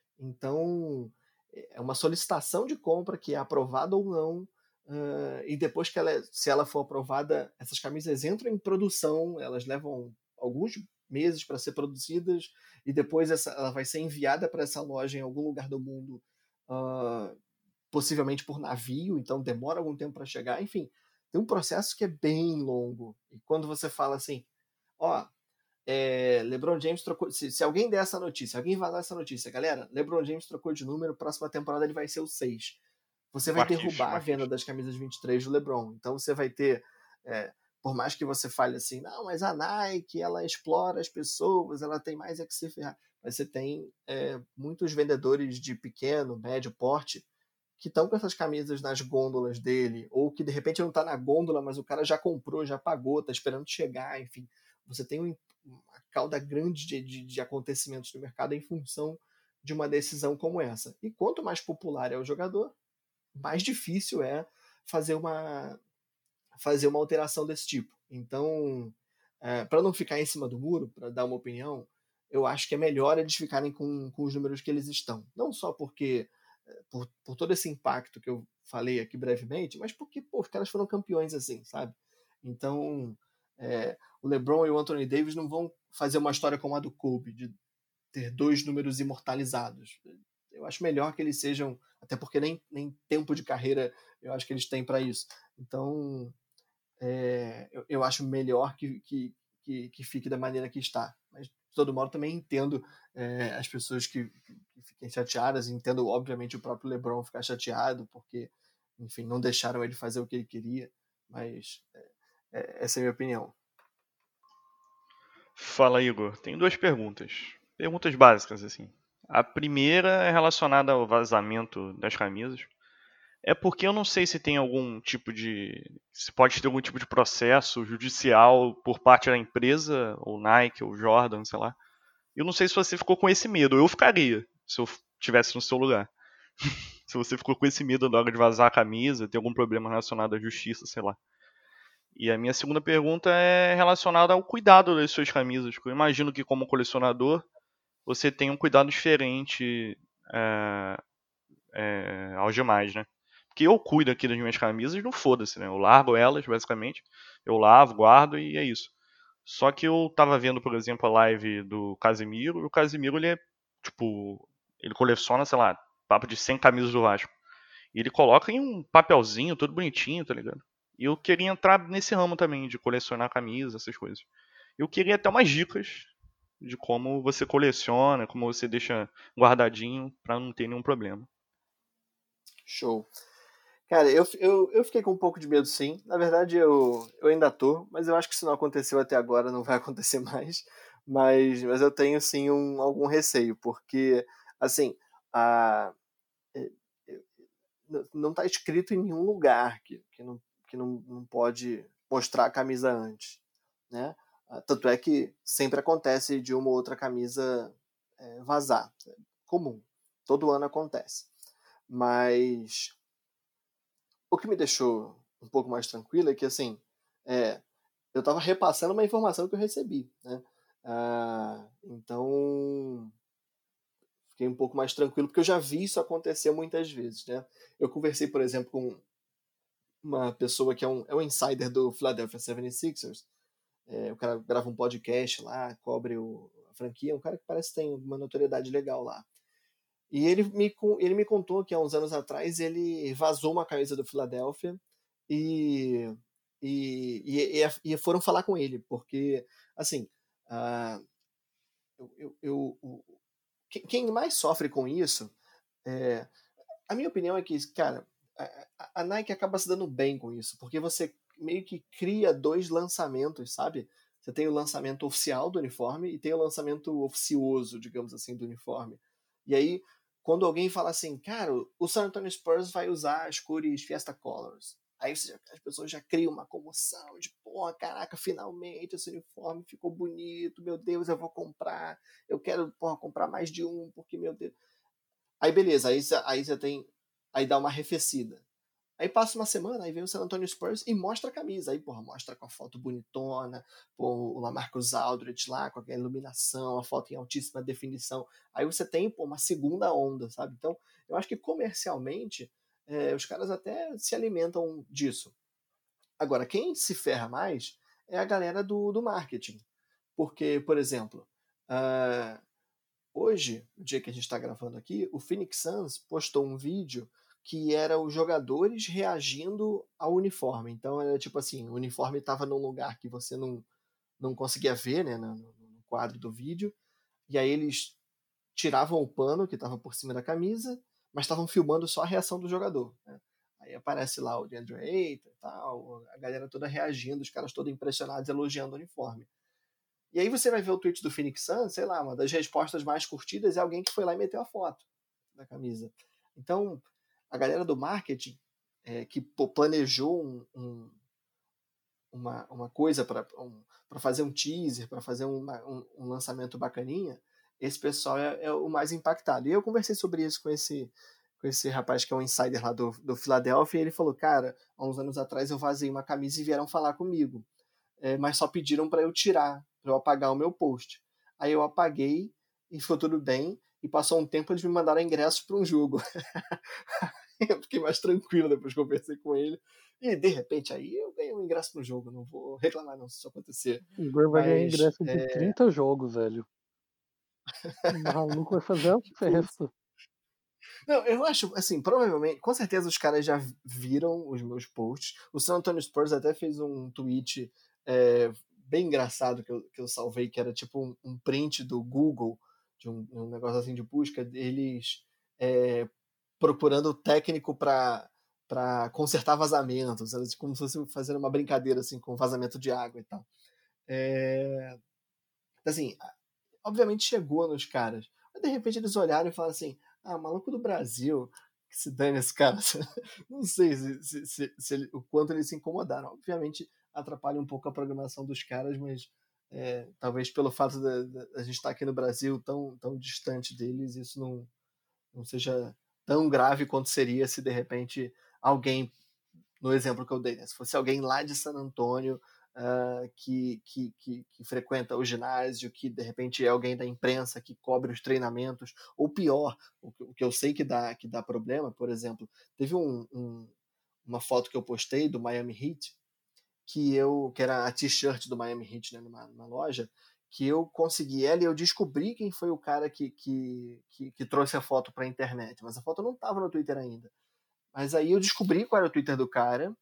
Então, é uma solicitação de compra que é aprovada ou não, uh, e depois que ela, se ela for aprovada, essas camisas entram em produção, elas levam alguns meses para ser produzidas, e depois essa, ela vai ser enviada para essa loja em algum lugar do mundo, uh, possivelmente por navio, então demora algum tempo para chegar. Enfim, tem um processo que é bem longo. E quando você fala assim, ó, é, LeBron James trocou, se, se alguém der essa notícia, alguém vai dar essa notícia, galera, LeBron James trocou de número, próxima temporada ele vai ser o seis. Você vai Marquinhos, derrubar a Marquinhos. venda das camisas vinte e três do LeBron. Então você vai ter, é, por mais que você fale assim, não, mas a Nike, ela explora as pessoas, ela tem mais é que se ferrar. Mas você tem é, muitos vendedores de pequeno, médio porte que estão com essas camisas nas gôndolas dele, ou que de repente não está na gôndola, mas o cara já comprou, já pagou, está esperando chegar, enfim. Você tem um, uma cauda grande de, de, de acontecimentos no mercado em função de uma decisão como essa. E quanto mais popular é o jogador, mais difícil é fazer uma, fazer uma alteração desse tipo. Então, é, para não ficar em cima do muro, para dar uma opinião, eu acho que é melhor eles ficarem com, com os números que eles estão. Não só porque por, por todo esse impacto que eu falei aqui brevemente, mas porque pô, os caras foram campeões assim, sabe? Então, é, o LeBron e o Anthony Davis não vão fazer uma história como a do Kobe, de ter dois números imortalizados. Eu acho melhor que eles sejam, até porque nem, nem tempo de carreira eu acho que eles têm para isso. Então, é, eu, eu acho melhor que, que, que, que fique da maneira que está. Mas, de todo modo, também entendo é, as pessoas que, que fiquem chateadas, entendo, obviamente, o próprio LeBron ficar chateado, porque, enfim, não deixaram ele fazer o que ele queria, mas é, é, essa é a minha opinião. Fala, Igor. Tenho duas perguntas. Perguntas básicas, assim. A primeira é relacionada ao vazamento das camisas. É porque eu não sei se tem algum tipo de... se pode ter algum tipo de processo judicial por parte da empresa, ou Nike, ou Jordan, sei lá. Eu não sei se você ficou com esse medo. Eu ficaria, se eu estivesse no seu lugar. Se você ficou com esse medo na hora de vazar a camisa, tem algum problema relacionado à justiça, sei lá. E a minha segunda pergunta é relacionada ao cuidado das suas camisas. Eu imagino que, como colecionador, você tem um cuidado diferente é, é, aos demais, né? Porque eu cuido aqui das minhas camisas, não foda-se, né? Eu largo elas, basicamente. Eu lavo, guardo e é isso. Só que eu tava vendo, por exemplo, a live do Casemiro, e o Casemiro, ele é, tipo, ele coleciona, sei lá, papo de cem camisas do Vasco. E ele coloca em um papelzinho, todo bonitinho, tá ligado? E eu queria entrar nesse ramo também, de colecionar camisas, essas coisas. Eu queria até umas dicas de como você coleciona, como você deixa guardadinho pra não ter nenhum problema. Show. Cara, eu, eu, eu fiquei com um pouco de medo, sim. Na verdade, eu, eu ainda tô, mas eu acho que se não aconteceu até agora, não vai acontecer mais. Mas, mas eu tenho, sim, um, algum receio, porque, assim, a, não está escrito em nenhum lugar que, que, não, que não, não pode mostrar a camisa antes, né? Tanto é que sempre acontece de uma ou outra camisa é, vazar. É comum. Todo ano acontece. Mas o que me deixou um pouco mais tranquilo é que, assim, é, eu estava repassando uma informação que eu recebi, né? Ah, então, fiquei um pouco mais tranquilo, porque eu já vi isso acontecer muitas vezes, né? Eu conversei, por exemplo, com uma pessoa que é um, é um insider do Philadelphia setenta e seis ers. É, o cara grava um podcast lá, cobre o, a franquia, um cara que parece que tem uma notoriedade legal lá. E ele me, ele me contou que há uns anos atrás ele vazou uma camisa do Philadelphia e, e, e, e, e foram falar com ele, porque, assim, uh, eu, eu, eu, o- quem mais sofre com isso, é, a minha opinião é que, cara, a, a Nike acaba se dando bem com isso, porque você meio que cria dois lançamentos, sabe? Você tem o lançamento oficial do uniforme e tem o lançamento oficioso, digamos assim, do uniforme. E aí, quando alguém fala assim, cara, o San Antonio Spurs vai usar as cores Fiesta Colors. Aí você, as pessoas já criam uma comoção de, porra, caraca, finalmente esse uniforme ficou bonito, meu Deus, eu vou comprar, eu quero, porra, comprar mais de um, porque, meu Deus... Aí beleza, aí você aí você tem, aí dá uma arrefecida. Aí passa uma semana, aí vem o San Antonio Spurs e mostra a camisa. Aí, porra, mostra com a foto bonitona, pô, o Lamarcus Aldridge lá, com aquela iluminação, a foto em altíssima definição. Aí você tem, pô, uma segunda onda, sabe? Então, eu acho que comercialmente, é, os caras até se alimentam disso. Agora, quem se ferra mais é a galera do, do marketing. Porque, por exemplo, uh, hoje, no dia que a gente está gravando aqui, o Phoenix Suns postou um vídeo que era os jogadores reagindo ao uniforme. Então era tipo assim, o uniforme estava num lugar que você não, não conseguia ver, né, no, no quadro do vídeo, e aí eles tiravam o pano que estava por cima da camisa, mas estavam filmando só a reação do jogador, né? Aí aparece lá o DeAndre Ayton e tal, a galera toda reagindo, os caras todos impressionados, elogiando o uniforme. E aí você vai ver o tweet do Phoenix Suns, sei lá, uma das respostas mais curtidas é alguém que foi lá e meteu a foto da camisa. Então, a galera do marketing, é, que pô, planejou um, um, uma, uma coisa para um, fazer um teaser, para fazer uma, um, um lançamento bacaninha, esse pessoal é, é o mais impactado. E eu conversei sobre isso com esse, com esse rapaz que é um insider lá do, do Philadelphia, e ele falou, cara, há uns anos atrás eu vazei uma camisa e vieram falar comigo, é, mas só pediram para eu tirar, para eu apagar o meu post. Aí eu apaguei e ficou tudo bem, e passou um tempo eles me mandaram ingressos para um jogo. Eu fiquei mais tranquilo depois que eu conversei com ele. E de repente aí eu ganhei um ingresso pro jogo. Não vou reclamar não se isso acontecer. Igor vai ganhar Mas ingresso de é, trinta jogos, velho. O maluco vai fazer a festa. não, eu acho, assim, provavelmente, com certeza os caras já viram os meus posts. O San Antonio Spurs até fez um tweet é, bem engraçado que eu, que eu salvei, que era tipo um, um print do Google, de um, um negócio assim de busca, deles é, procurando técnico para para consertar vazamentos, era como se fosse fazendo uma brincadeira assim com vazamento de água e tal. É, assim, obviamente chegou nos caras, mas de repente eles olharam e falaram assim, ah, maluco do Brasil, que se dane esse cara. Não sei se, se, se, se ele, o quanto eles se incomodaram. Obviamente atrapalha um pouco a programação dos caras, mas é, talvez pelo fato de a gente estar aqui no Brasil tão, tão distante deles, isso não, não seja tão grave quanto seria se de repente alguém, no exemplo que eu dei, né, se fosse alguém lá de San Antônio uh, que, que, que, que frequenta o ginásio, que de repente é alguém da imprensa que cobre os treinamentos, ou pior, o que, o que eu sei que dá, que dá problema, por exemplo, teve um, um, uma foto que eu postei do Miami Heat, que eu que era a t-shirt do Miami Heat, né, numa, numa loja, que eu consegui ela e eu descobri quem foi o cara que, que, que, que trouxe a foto para a internet, mas a foto não estava no Twitter ainda. Mas aí eu descobri qual era o Twitter do cara,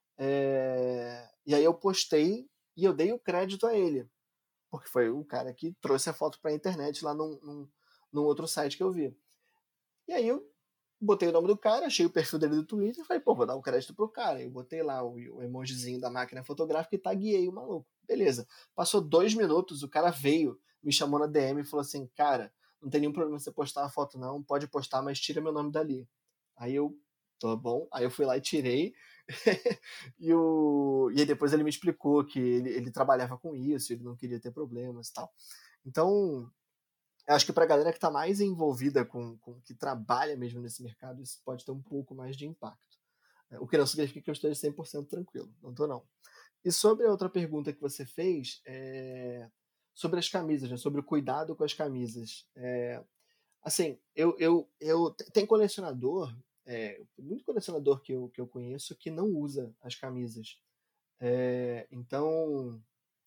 é... e aí eu postei e eu dei o crédito a ele, porque foi o cara que trouxe a foto para a internet lá num, num, num outro site que eu vi. E aí eu botei o nome do cara, achei o perfil dele do Twitter e falei, pô, vou dar o crédito pro cara. Eu botei lá o, o emojizinho da máquina fotográfica e tagueei o maluco. Beleza. Passou dois minutos, o cara veio, me chamou na D M e falou assim, cara, não tem nenhum problema você postar a foto não, pode postar, mas tira meu nome dali. Aí eu, tá bom. Aí eu fui lá e tirei. e, o... e aí depois ele me explicou que ele, ele trabalhava com isso, ele não queria ter problemas e tal. Então, eu acho que para a galera que está mais envolvida com, com, que trabalha mesmo nesse mercado, isso pode ter um pouco mais de impacto. O que não significa que eu esteja cem por cento tranquilo, não estou não. E sobre a outra pergunta que você fez, é... sobre as camisas, né? Sobre o cuidado com as camisas. É... Assim, eu, eu, eu tem colecionador, é, muito colecionador que eu, que eu conheço que não usa as camisas. É... Então,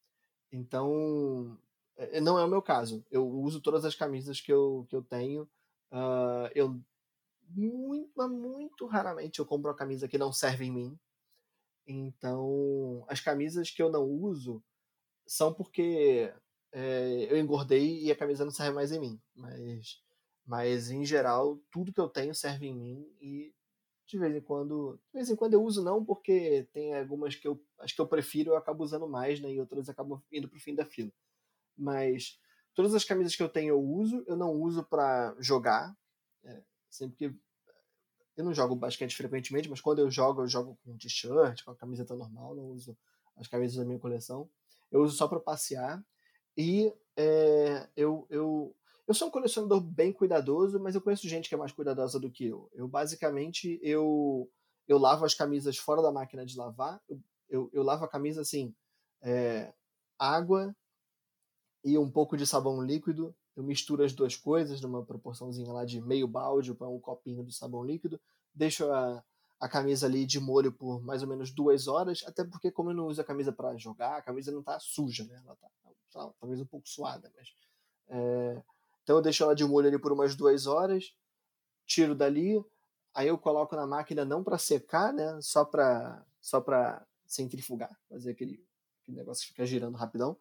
então não é o meu caso. Eu uso todas as camisas que eu, que eu tenho. Uh, eu muito, muito raramente eu compro uma camisa que não serve em mim. Então, as camisas que eu não uso são porque é, eu engordei e a camisa não serve mais em mim. Mas, mas, em geral, tudo que eu tenho serve em mim e de vez em quando, de vez em quando eu uso não, porque tem algumas que eu, as que eu prefiro eu acabo usando mais, né, e outras acabam indo pro fim da fila. Mas todas as camisas que eu tenho eu uso, eu não uso para jogar. É, sempre que eu não jogo basquete frequentemente, mas quando eu jogo, eu jogo com t-shirt, com a camiseta normal, não uso as camisas da minha coleção. Eu uso só para passear. E é, eu, eu, eu sou um colecionador bem cuidadoso, mas eu conheço gente que é mais cuidadosa do que eu. Eu, basicamente, eu, eu lavo as camisas fora da máquina de lavar. Eu, eu, eu lavo a camisa assim, é, água e um pouco de sabão líquido. Eu misturo as duas coisas numa proporçãozinha lá de meio balde para um copinho do sabão líquido. Deixo a, a camisa ali de molho por mais ou menos duas horas, até porque como eu não uso a camisa para jogar, a camisa não tá suja, né? Ela tá, tá talvez um pouco suada, mas... É, então eu deixo ela de molho ali por umas duas horas, tiro dali, aí eu coloco na máquina não para secar, né? Só para só para centrifugar, fazer aquele, aquele negócio que fica girando rapidão.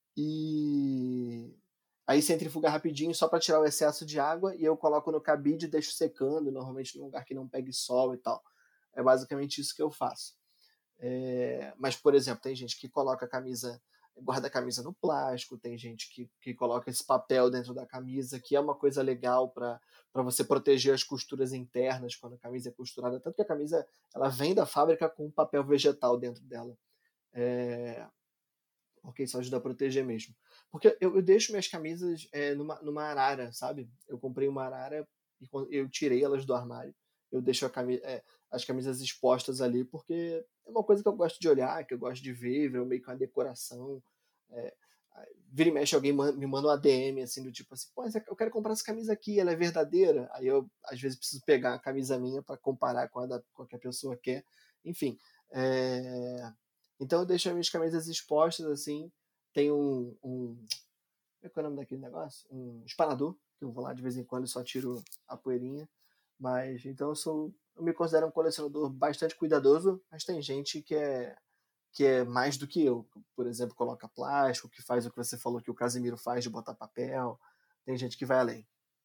E aí centrifuga rapidinho só para tirar o excesso de água e eu coloco no cabide e deixo secando, normalmente num lugar que não pegue sol e tal. É basicamente isso que eu faço. É... Mas, por exemplo, tem gente que coloca a camisa, guarda a camisa no plástico, tem gente que, que coloca esse papel dentro da camisa, que é uma coisa legal para você proteger as costuras internas quando a camisa é costurada. Tanto que a camisa ela vem da fábrica com um papel vegetal dentro dela. É... Porque isso ajuda a proteger mesmo. Porque eu, eu deixo minhas camisas é, numa, numa arara, sabe? Eu comprei uma arara e eu tirei elas do armário. Eu deixo a camisa, é, as camisas expostas ali porque é uma coisa que eu gosto de olhar, que eu gosto de ver, ver meio que uma decoração. É, vira e mexe, alguém me manda um A D M assim, do tipo assim, pô, eu quero comprar essa camisa aqui, ela é verdadeira? Aí eu, às vezes, preciso pegar a camisa minha para comparar com a da com a que a pessoa quer. Enfim, é... Então eu deixo as minhas camisas expostas, assim. Tem um, um... Como é que é o nome daquele negócio? Um espanador, que eu vou lá de vez em quando e só tiro a poeirinha. Mas, então eu sou... Eu me considero um colecionador bastante cuidadoso, mas tem gente que é, que é mais do que eu. Por exemplo, coloca plástico, que faz o que você falou que o Casimiro faz de botar papel. Tem gente que vai além.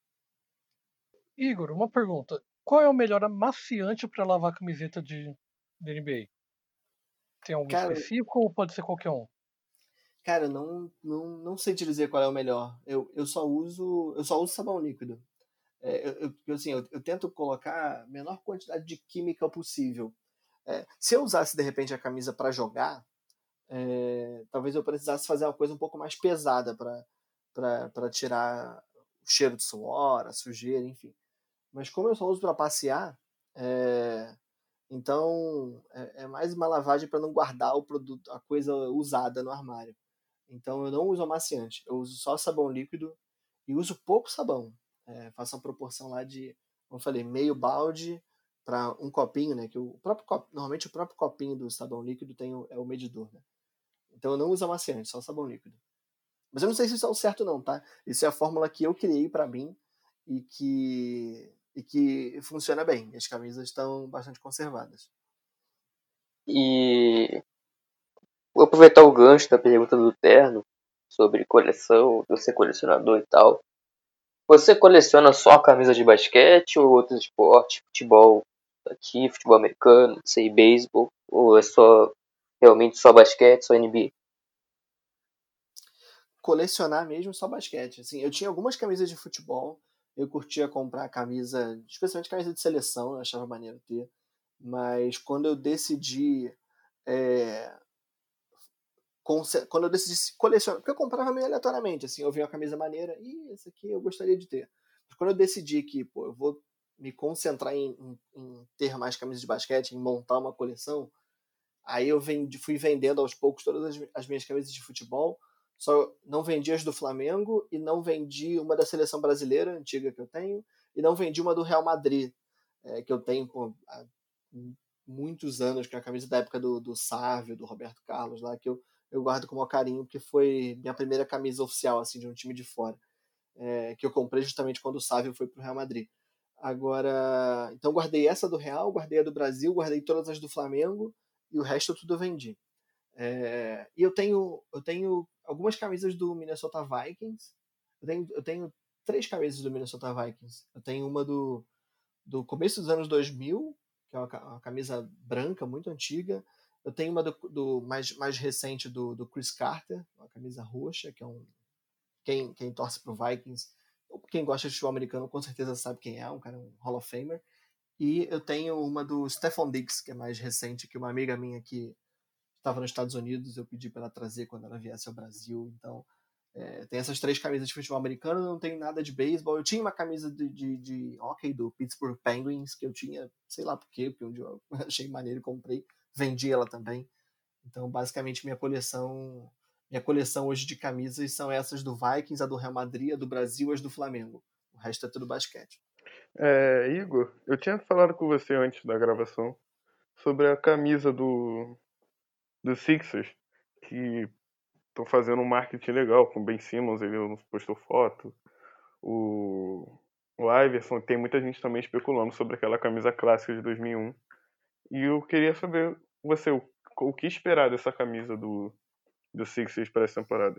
Igor, uma pergunta. Qual é o melhor amaciante para lavar a camiseta de, de N B A? Tem algum Cara, específico ou pode ser qualquer um? Cara, não, não, não sei te dizer qual é o melhor. Eu, eu só uso eu só uso sabão líquido. É, eu, eu, assim, eu, eu tento colocar a menor quantidade de química possível. É, se eu usasse, de repente, a camisa para jogar, é, talvez eu precisasse fazer uma coisa um pouco mais pesada para tirar o cheiro de suor, a sujeira, enfim. Mas como eu só uso para passear, é, então é, é mais uma lavagem para não guardar o produto, a coisa usada no armário. Então eu não uso amaciante, eu uso só sabão líquido e uso pouco sabão. É, faço uma proporção lá de, como eu falei, meio balde para um copinho, né? Que o próprio copo, normalmente o próprio copinho do sabão líquido tem o, é o medidor, né? Então eu não uso amaciante, só sabão líquido. Mas eu não sei se isso é o certo não, tá? Isso é a fórmula que eu criei para mim e que e que funciona bem. As camisas estão bastante conservadas. E vou aproveitar o gancho da pergunta do Terno sobre coleção, você colecionador e tal. Você coleciona só camisa de basquete ou outros esportes, futebol aqui, futebol americano, sei, beisebol, ou é só realmente só basquete, só N B A? Colecionar mesmo só basquete. Assim, eu tinha algumas camisas de futebol, eu curtia comprar camisa, especialmente camisa de seleção, eu achava maneiro ter. Mas quando eu decidi é, quando eu decidi colecionar, porque eu comprava meio aleatoriamente, assim, eu vi uma camisa maneira, e essa aqui eu gostaria de ter. Mas quando eu decidi que, pô, eu vou me concentrar em, em, em ter mais camisas de basquete, em montar uma coleção, aí eu vendi, fui vendendo aos poucos todas as, as minhas camisas de futebol, só não vendi as do Flamengo e não vendi uma da seleção brasileira antiga que eu tenho, e não vendi uma do Real Madrid, é, que eu tenho pô, há muitos anos, que é a camisa da época do, do Sávio, do Roberto Carlos, lá, que eu eu guardo com o maior carinho, porque foi minha primeira camisa oficial, assim, de um time de fora, é, que eu comprei justamente quando o Sávio foi pro Real Madrid. Agora, então guardei essa do Real, guardei a do Brasil, guardei todas as do Flamengo, e o resto tudo eu vendi. É, e eu tenho, eu tenho algumas camisas do Minnesota Vikings. Eu tenho, eu tenho três camisas do Minnesota Vikings. Eu tenho uma do, do começo dos anos dois mil, que é uma, uma camisa branca, muito antiga. Eu tenho uma do, do mais, mais recente do, do Chris Carter, uma camisa roxa, que é um... Quem, quem torce pro Vikings, quem gosta de futebol americano, com certeza sabe quem é, um cara, um Hall of Famer. E eu tenho uma do Stephon Diggs, que é mais recente, que uma amiga minha que estava nos Estados Unidos, eu pedi para ela trazer quando ela viesse ao Brasil. Então, é, tem essas três camisas de futebol americano, não tenho nada de beisebol. Eu tinha uma camisa de, de, de hockey do Pittsburgh Penguins, que eu tinha, sei lá por quê, porque um dia eu achei maneiro e comprei, vendi ela também. Então, basicamente, minha coleção minha coleção hoje de camisas são essas do Vikings, a do Real Madrid, a do Brasil e as do Flamengo. O resto é tudo basquete. É, Igor, eu tinha falado com você antes da gravação sobre a camisa do, do Sixers, que estão fazendo um marketing legal com o Ben Simmons, ele postou foto. O, o Iverson, tem muita gente também especulando sobre aquela camisa clássica de dois mil e um. E eu queria saber, você, o, o que esperar dessa camisa do, do Sixers para essa temporada?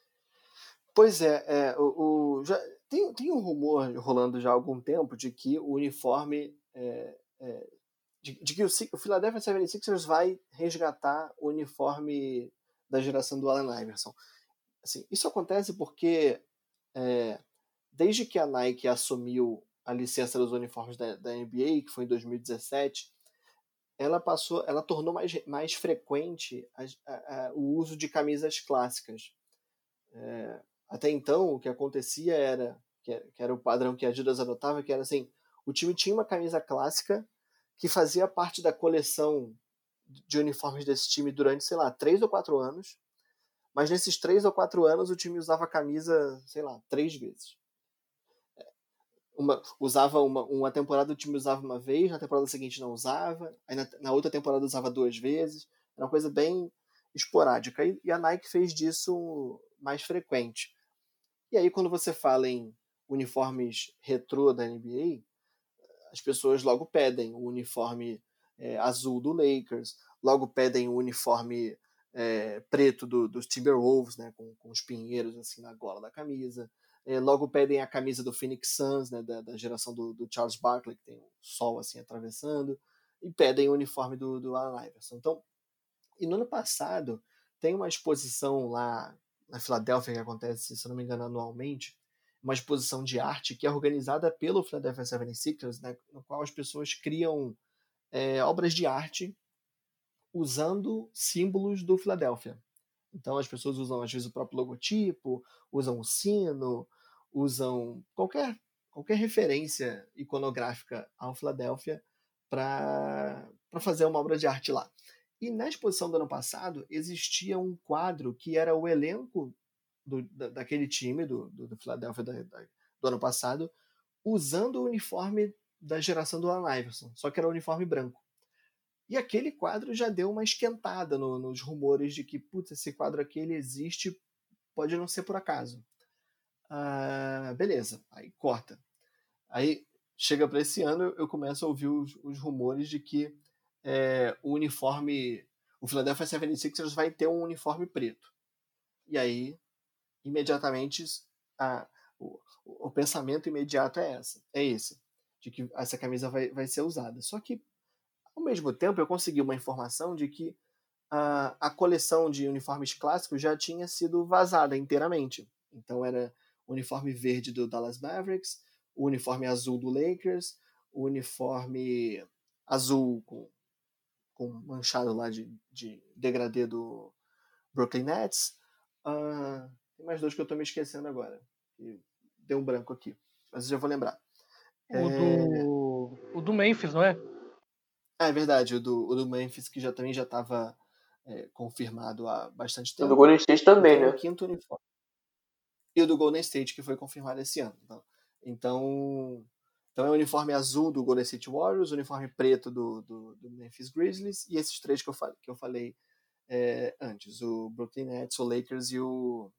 Pois é, é o, o, já, tem, tem um rumor rolando já há algum tempo de que o uniforme é, é, de, de que o, o Philadelphia seventy-sixers vai resgatar o uniforme da geração do Allen Iverson. Assim, isso acontece porque é, desde que a Nike assumiu a licença dos uniformes da, da N B A, que foi em dois mil e dezessete, ela passou, ela tornou mais, mais frequente a, a, a, o uso de camisas clássicas. É, até então, o que acontecia era que, era que era o padrão que a Adidas adotava, que era assim, o time tinha uma camisa clássica que fazia parte da coleção de uniformes desse time durante, sei lá, três ou quatro anos, mas nesses três ou quatro anos o time usava a camisa, sei lá, três vezes. Uma, usava uma, uma temporada o time usava uma vez, na temporada seguinte não usava, aí na, na outra temporada usava duas vezes, era uma coisa bem esporádica, e, e a Nike fez disso mais frequente. E aí quando você fala em uniformes retrô da N B A, as pessoas logo pedem o uniforme é, azul do Lakers, logo pedem o uniforme é, preto do, dos Timberwolves, né, com, com os pinheiros assim na gola da camisa. É, logo pedem a camisa do Phoenix Suns, né, da, da geração do, do Charles Barkley, que tem o sol assim atravessando, e pedem o uniforme do, do Allen Iverson. Então, e no ano passado, tem uma exposição lá na Filadélfia que acontece, se eu não me engano, anualmente, uma exposição de arte que é organizada pelo Philadelphia seventy-sixers, né, no qual as pessoas criam é, obras de arte usando símbolos do Philadelphia. Então as pessoas usam às vezes o próprio logotipo, usam o sino, usam qualquer, qualquer referência iconográfica ao Philadelphia para fazer uma obra de arte lá. E na exposição do ano passado existia um quadro que era o elenco do, da, daquele time do, do, do Philadelphia da, da, do ano passado usando o uniforme da geração do Allen Iverson, só que era o uniforme branco. E aquele quadro já deu uma esquentada no, nos rumores de que, putz, esse quadro aqui ele existe, pode não ser por acaso. Ah, beleza, aí corta. Aí chega para esse ano, eu começo a ouvir os, os rumores de que é, o uniforme, o Philadelphia seventy-sixers vai ter um uniforme preto. E aí, imediatamente, a, o, o pensamento imediato é, essa, é esse, de que essa camisa vai, vai ser usada. Só que ao mesmo tempo, eu consegui uma informação de que a, a coleção de uniformes clássicos já tinha sido vazada inteiramente. Então era o uniforme verde do Dallas Mavericks, o uniforme azul do Lakers, o uniforme azul com, com manchado lá de, de degradê do Brooklyn Nets. Uh, tem mais dois que eu estou me esquecendo agora. Deu um branco aqui, mas eu já vou lembrar. O, é... do, o do Memphis, não é? Ah, é verdade, o do, o do Memphis, que já, também já estava é, confirmado há bastante tempo. O do Golden State também, então, né? O quinto uniforme. E o do Golden State, que foi confirmado esse ano. Então, então, então é o uniforme azul do Golden State Warriors, o uniforme preto do, do, do Memphis Grizzlies, e esses três que eu falei, que eu falei é, antes, o Brooklyn Nets, o Lakers e o,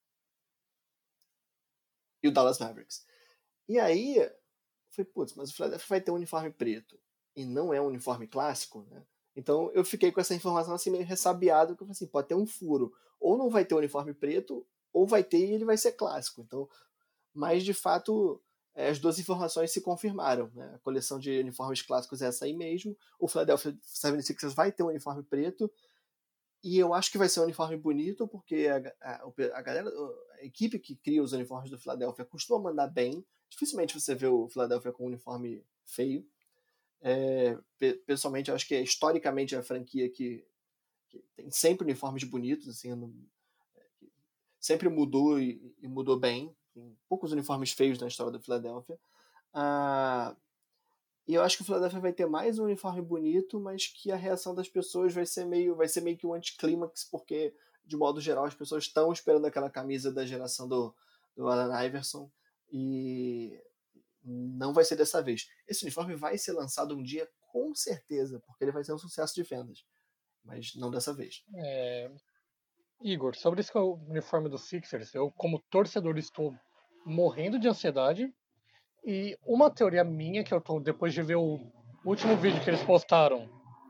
e o Dallas Mavericks. E aí, eu falei, putz, mas o Philadelphia vai ter um uniforme preto. E não é um uniforme clássico, né? Então eu fiquei com essa informação assim meio ressabiado, que eu falei assim, pode ter um furo. Ou não vai ter uniforme preto, ou vai ter e ele vai ser clássico. Então, mas de fato é, as duas informações se confirmaram, né? A coleção de uniformes clássicos é essa aí mesmo. O Philadelphia setenta e seis ers vai ter um uniforme preto. E eu acho que vai ser um uniforme bonito, porque a, a, a galera, a equipe que cria os uniformes do Philadelphia costuma mandar bem. Dificilmente você vê o Philadelphia com um uniforme feio. É, pessoalmente, eu acho que é historicamente a franquia que, que tem sempre uniformes bonitos, assim, não, sempre mudou e, e mudou bem. Tem poucos uniformes feios na história do Philadelphia. Ah, e eu acho que o Philadelphia vai ter mais um uniforme bonito, mas que a reação das pessoas vai ser meio, vai ser meio que um anticlímax, porque, de modo geral, as pessoas estão esperando aquela camisa da geração do, do Allen Iverson, e não vai ser dessa vez. Esse uniforme vai ser lançado um dia, com certeza, porque ele vai ser um sucesso de vendas, mas não dessa vez. É, Igor, sobre esse uniforme do Sixers, eu, como torcedor, estou morrendo de ansiedade. E uma teoria minha, que eu tô, depois de ver o último vídeo que eles postaram,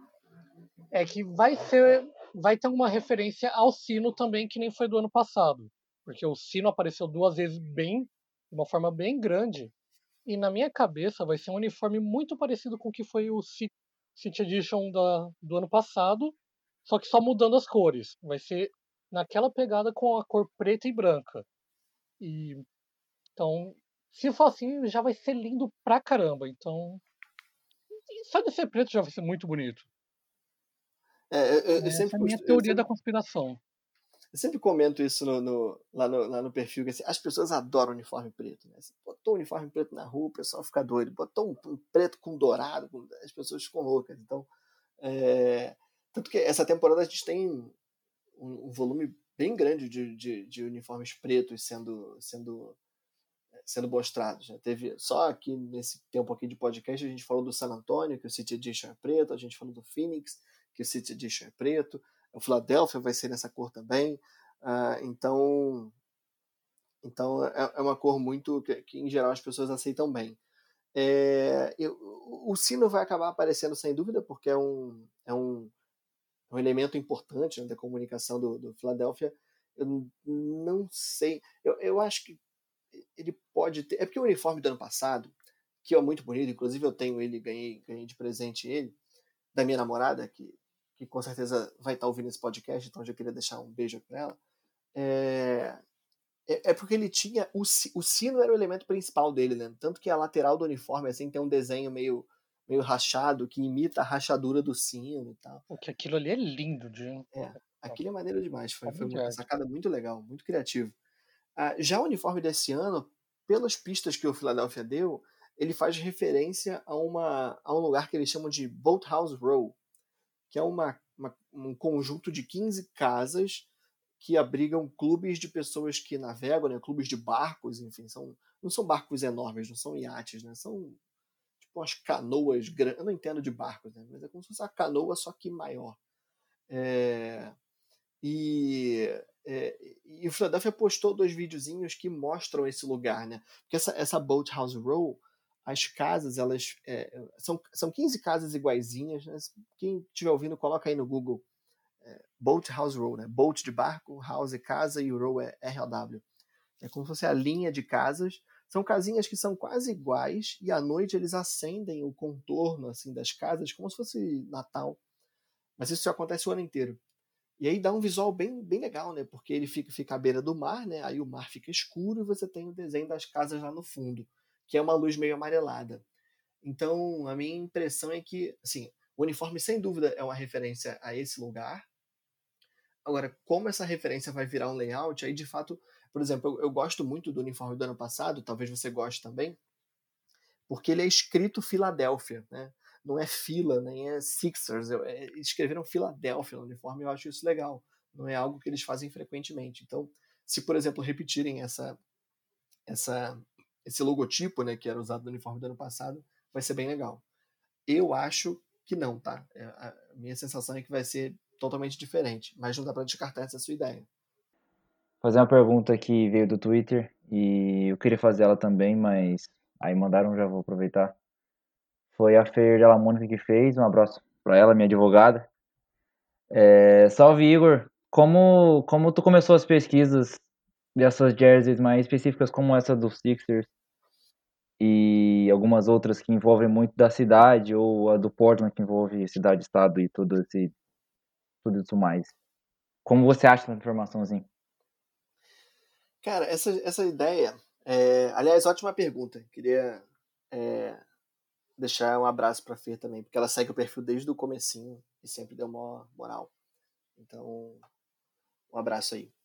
é que vai ser, vai ter uma referência ao sino também, que nem foi do ano passado. Porque o sino apareceu duas vezes bem, de uma forma bem grande. E na minha cabeça vai ser um uniforme muito parecido com o que foi o City Edition da, do ano passado, só que só mudando as cores. Vai ser naquela pegada com a cor preta e branca. E então, se for assim, já vai ser lindo pra caramba. Então, só de ser preto já vai ser muito bonito. É, eu, eu Essa sempre é a minha costu- eu teoria sempre- da conspiração. Eu sempre comento isso no, no- lá, no, lá no perfil, que assim, as pessoas adoram uniforme preto. Né? Você botou um uniforme preto na rua, o pessoal fica doido. Botou um, um preto com dourado, com- as pessoas ficam loucas. Então, é, tanto que essa temporada a gente tem um, um volume bem grande de, de, de uniformes pretos sendo, sendo, sendo mostrados. Né? Teve, só aqui nesse tempo aqui de podcast a gente falou do San Antonio, que o City Edition é preto, a gente falou do Phoenix, que o City Edition é preto, o Philadelphia vai ser nessa cor também. Uh, então, então é, é uma cor muito que, que, em geral, as pessoas aceitam bem. É, eu, o sino vai acabar aparecendo sem dúvida, porque é um, é um, um elemento importante, né, da comunicação do, do Philadelphia. Eu não sei, eu, eu acho que ele pode ter. É porque o uniforme do ano passado, que é muito bonito, inclusive eu tenho ele, ganhei, ganhei de presente ele, da minha namorada, que que com certeza vai estar ouvindo esse podcast, então eu já queria deixar um beijo para ela. É, é, é porque ele tinha. O, o sino era o elemento principal dele, né? Tanto que a lateral do uniforme assim, tem um desenho meio, meio rachado, que imita a rachadura do sino e tal. Porque aquilo ali é lindo, de. É, aquilo é maneiro demais. Foi, foi uma Verdade. sacada muito legal, muito criativo. Ah, já o uniforme desse ano, pelas pistas que o Philadelphia deu, ele faz referência a, uma, a um lugar que eles chamam de Boathouse Row, que é uma, uma, um conjunto de quinze casas que abrigam clubes de pessoas que navegam, né? Clubes de barcos, enfim, são, não são barcos enormes, não são iates, né? São tipo umas canoas grandes, eu não entendo de barcos, né? Mas é como se fosse uma canoa, só que maior. É, e, é, e o Philadelphia postou dois videozinhos que mostram esse lugar, né? Porque essa, essa Boathouse Row, as casas, elas é, são, são quinze casas iguaizinhas, né? Quem estiver ouvindo, coloca aí no Google é, Boathouse Row, né? Boat de barco, house é casa e o row é R O W. É como se fosse a linha de casas. São casinhas que são quase iguais e à noite eles acendem o contorno assim das casas como se fosse Natal. Mas isso acontece o ano inteiro. E aí dá um visual bem, bem legal, né? Porque ele fica, fica à beira do mar, né? Aí o mar fica escuro e você tem o desenho das casas lá no fundo, que é uma luz meio amarelada. Então, a minha impressão é que, assim, o uniforme sem dúvida é uma referência a esse lugar. Agora, como essa referência vai virar um layout, aí de fato, por exemplo, eu, eu gosto muito do uniforme do ano passado, talvez você goste também, porque ele é escrito Filadélfia, né? Não é fila, nem é Sixers. É, escreveram Filadélfia no uniforme, eu acho isso legal. Não é algo que eles fazem frequentemente. Então, se, por exemplo, repetirem essa, essa, esse logotipo, né, que era usado no uniforme do ano passado, vai ser bem legal. Eu acho que não, tá? A minha sensação é que vai ser totalmente diferente, mas não dá para descartar essa sua ideia. Vou fazer uma pergunta que veio do Twitter e eu queria fazer ela também, mas aí mandaram, já vou aproveitar. Foi a Fer Della Mônica que fez. Um abraço pra ela, minha advogada. É, salve, Igor. Como, como tu começou as pesquisas dessas jerseys mais específicas, como essa do Sixers e algumas outras que envolvem muito da cidade, ou a do Portland que envolve cidade, estado e tudo, esse, tudo isso mais? Como você acha essa informaçãozinha? Cara, essa, essa ideia. É, aliás, ótima pergunta. Queria é, deixar um abraço pra Fer também, porque ela segue o perfil desde o comecinho e sempre deu uma moral. Então, um abraço aí.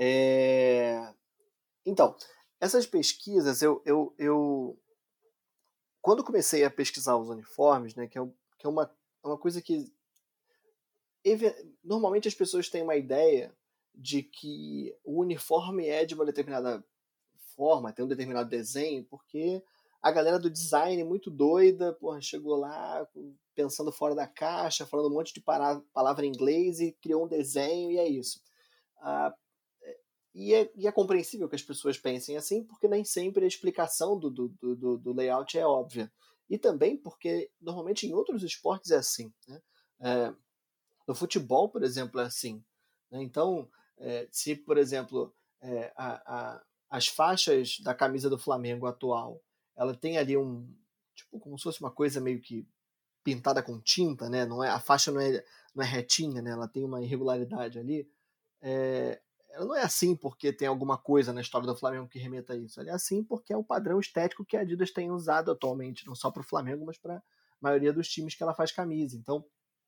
É, então, essas pesquisas, eu, eu, eu. Quando comecei a pesquisar os uniformes, né, que é, que é uma, uma coisa que. Normalmente as pessoas têm uma ideia de que o uniforme é de uma determinada forma, tem um determinado desenho, porque a galera do design muito doida, porra, chegou lá pensando fora da caixa, falando um monte de palavra em inglês e criou um desenho e é isso. Ah, e, é, e é compreensível que as pessoas pensem assim, porque nem sempre a explicação do, do, do, do layout é óbvia. E também porque normalmente em outros esportes é assim, né? É, no futebol, por exemplo, é assim. Né? Então, é, se, por exemplo, é, a, a, as faixas da camisa do Flamengo atual, ela tem ali um, tipo, como se fosse uma coisa meio que pintada com tinta, né? Não é, a faixa não é, não é retinha, né? Ela tem uma irregularidade ali. É, ela não é assim porque tem alguma coisa na história do Flamengo que remeta a isso. Ela é assim porque é o padrão estético que a Adidas tem usado atualmente, não só para o Flamengo, mas para a maioria dos times que ela faz camisa. Então,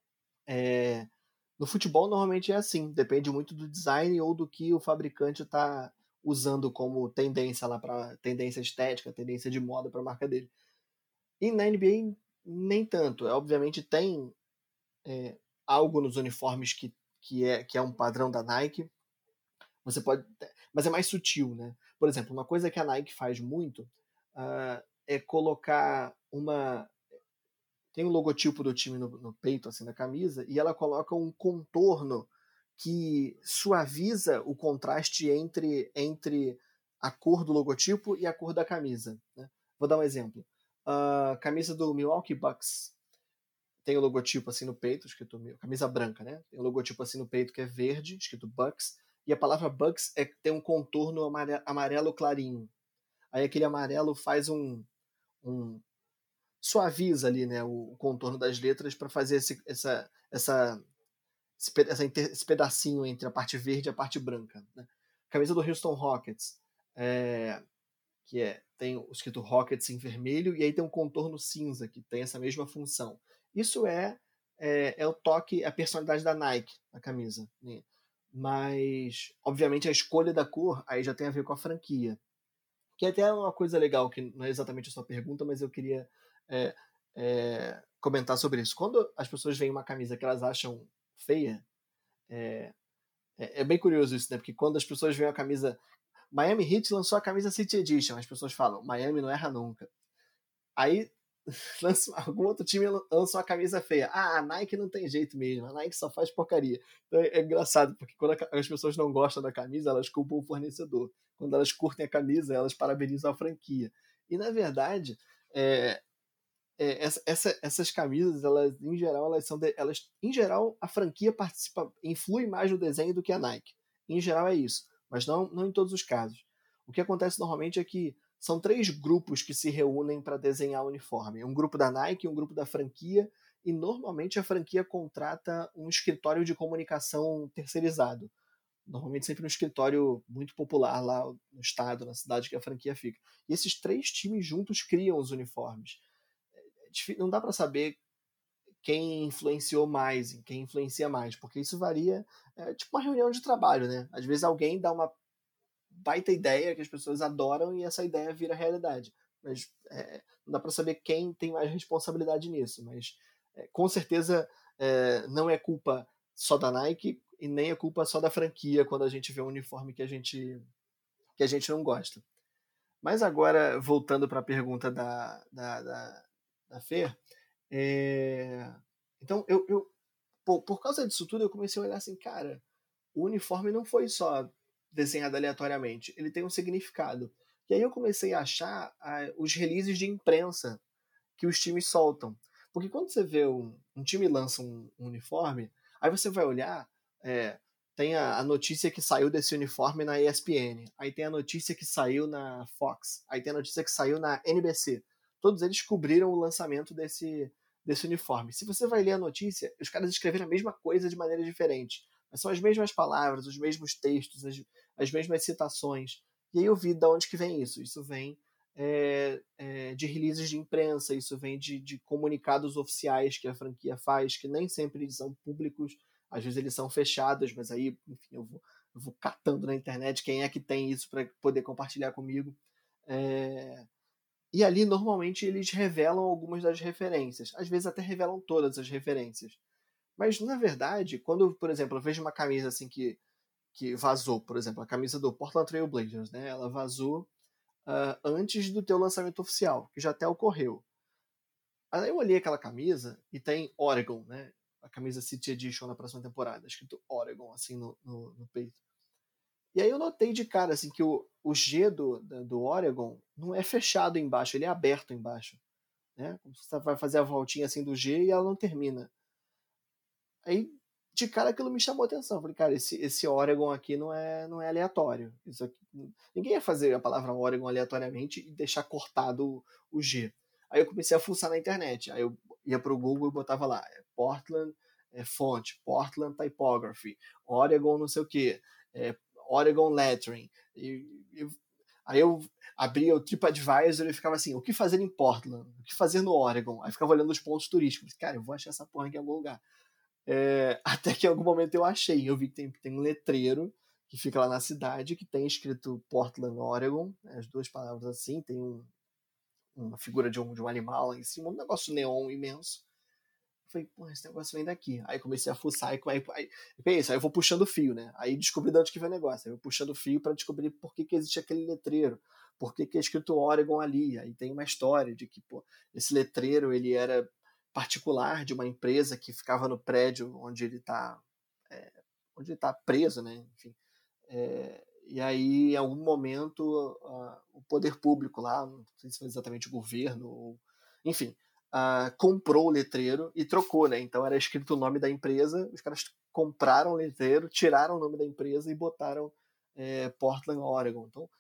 É, no futebol normalmente é assim, depende muito do design ou do que o fabricante está usando como tendência lá para tendência estética, tendência de moda para a marca dele. E na N B A nem tanto. É, obviamente tem é, algo nos uniformes que, que, é, que é um padrão da Nike. Você pode, mas é mais sutil, né? Por exemplo, uma coisa que a Nike faz muito uh, é colocar uma tem o logotipo do time no, no peito, assim, na camisa, e ela coloca um contorno que suaviza o contraste entre, entre a cor do logotipo e a cor da camisa. Né? Vou dar um exemplo. A camisa do Milwaukee Bucks tem o logotipo assim no peito, escrito camisa branca, né? Tem o logotipo assim no peito que é verde, escrito Bucks, e a palavra Bucks é, tem um contorno amarelo, amarelo clarinho. Aí aquele amarelo faz um, um suaviza ali, né, o contorno das letras para fazer esse, essa, essa, esse, inter, esse pedacinho entre a parte verde e a parte branca. Né? A camisa do Houston Rockets, é, que é, tem o escrito Rockets em vermelho, e aí tem um contorno cinza, que tem essa mesma função. Isso é, é, é o toque, a personalidade da Nike na camisa. Né? Mas, obviamente, a escolha da cor aí já tem a ver com a franquia. Que até é uma coisa legal, que não é exatamente a sua pergunta, mas eu queria é, é, comentar sobre isso. Quando as pessoas veem uma camisa que elas acham feia, é, é, é bem curioso isso, né? Porque quando as pessoas veem a camisa... Miami Heat lançou a camisa City Edition, as pessoas falam, Miami não erra nunca. Aí lança, algum outro time lança uma camisa feia. Ah, a Nike não tem jeito mesmo, a Nike só faz porcaria. Então é, é engraçado, porque quando a, as pessoas não gostam da camisa, elas culpam o fornecedor. Quando elas curtem a camisa, elas parabenizam a franquia. E na verdade, é, é, essa, essa, essas camisas, elas em geral, elas são de, elas, em geral, a franquia participa, influi mais no desenho do que a Nike. Em geral é isso, mas não, não em todos os casos. O que acontece normalmente é que são três grupos que se reúnem para desenhar o uniforme. Um grupo da Nike, um grupo da franquia, e normalmente a franquia contrata um escritório de comunicação terceirizado. Normalmente sempre um escritório muito popular lá no estado, na cidade que a franquia fica. E esses três times juntos criam os uniformes. Não dá para saber quem influenciou mais, quem influencia mais, porque isso varia, é tipo uma reunião de trabalho, né? Às vezes alguém dá uma baita ideia que as pessoas adoram e essa ideia vira realidade. Mas é, não dá para saber quem tem mais responsabilidade nisso. Mas é, com certeza é, não é culpa só da Nike e nem é culpa só da franquia quando a gente vê um uniforme que a gente, que a gente não gosta. Mas agora, voltando para a pergunta da, da, da, da Fer, é... então eu, eu por, por causa disso tudo eu comecei a olhar assim, cara, o uniforme não foi só desenhado aleatoriamente, ele tem um significado. E aí eu comecei a achar ah, os releases de imprensa que os times soltam. Porque quando você vê um, um time lança um, um uniforme, aí você vai olhar, é, tem a, a notícia que saiu desse uniforme na E S P N, aí tem a notícia que saiu na Fox, aí tem a notícia que saiu na N B C. Todos eles cobriram o lançamento desse, desse uniforme. Se você vai ler a notícia, os caras escreveram a mesma coisa de maneira diferente. Mas são as mesmas palavras, os mesmos textos, as, as mesmas citações. E aí eu vi de onde que vem isso. Isso vem é, é, de releases de imprensa, isso vem de, de comunicados oficiais que a franquia faz, que nem sempre eles são públicos, às vezes eles são fechados, mas aí, enfim, eu vou, eu vou catando na internet quem é que tem isso para poder compartilhar comigo. É... E ali, normalmente, eles revelam algumas das referências. Às vezes até revelam todas as referências. Mas, na verdade, quando, por exemplo, eu vejo uma camisa assim que, que vazou, por exemplo, a camisa do Portland Trail Blazers, né? Ela vazou uh, antes do teu lançamento oficial, que já até ocorreu. Aí eu olhei aquela camisa e tem Oregon, né? A camisa City Edition na próxima temporada, escrito Oregon, assim, no, no, no peito. E aí eu notei de cara, assim, que o, o G do, do Oregon não é fechado embaixo, ele é aberto embaixo, né? Você vai fazer a voltinha assim do G e ela não termina. Aí, de cara, aquilo me chamou a atenção. Eu falei, cara, esse, esse Oregon aqui não é, não é aleatório. Isso aqui, ninguém ia fazer a palavra Oregon aleatoriamente e deixar cortado o, o G. Aí eu comecei a fuçar na internet. Aí eu ia pro Google e botava lá, é Portland é fonte, Portland Typography, Oregon não sei o que, é, Oregon Lettering. E, e, aí eu abria o TripAdvisor e ficava assim, o que fazer em Portland? O que fazer no Oregon? Aí ficava olhando os pontos turísticos. Cara, eu vou achar essa porra aqui em algum lugar. É, até que em algum momento eu achei, eu vi que tem, tem um letreiro que fica lá na cidade, que tem escrito Portland, Oregon, as duas palavras assim, tem um, uma figura de um, de um animal lá em cima, um negócio neon imenso. Eu falei, pô, esse negócio vem daqui. Aí comecei a fuçar, e aí, aí, aí, aí eu vou puxando o fio, né? Aí descobri de onde que vem o negócio, aí eu vou puxando o fio para descobrir por que, que existe aquele letreiro, por que, que é escrito Oregon ali. Aí tem uma história de que, pô, esse letreiro, ele era particular de uma empresa que ficava no prédio onde ele está é, onde ele tá preso, né? Enfim, é, e aí em algum momento uh, o poder público lá, não sei se foi exatamente o governo, ou, enfim, uh, comprou o letreiro e trocou, né? Então era escrito o nome da empresa, os caras compraram o letreiro, tiraram o nome da empresa e botaram é, Portland, Oregon. Então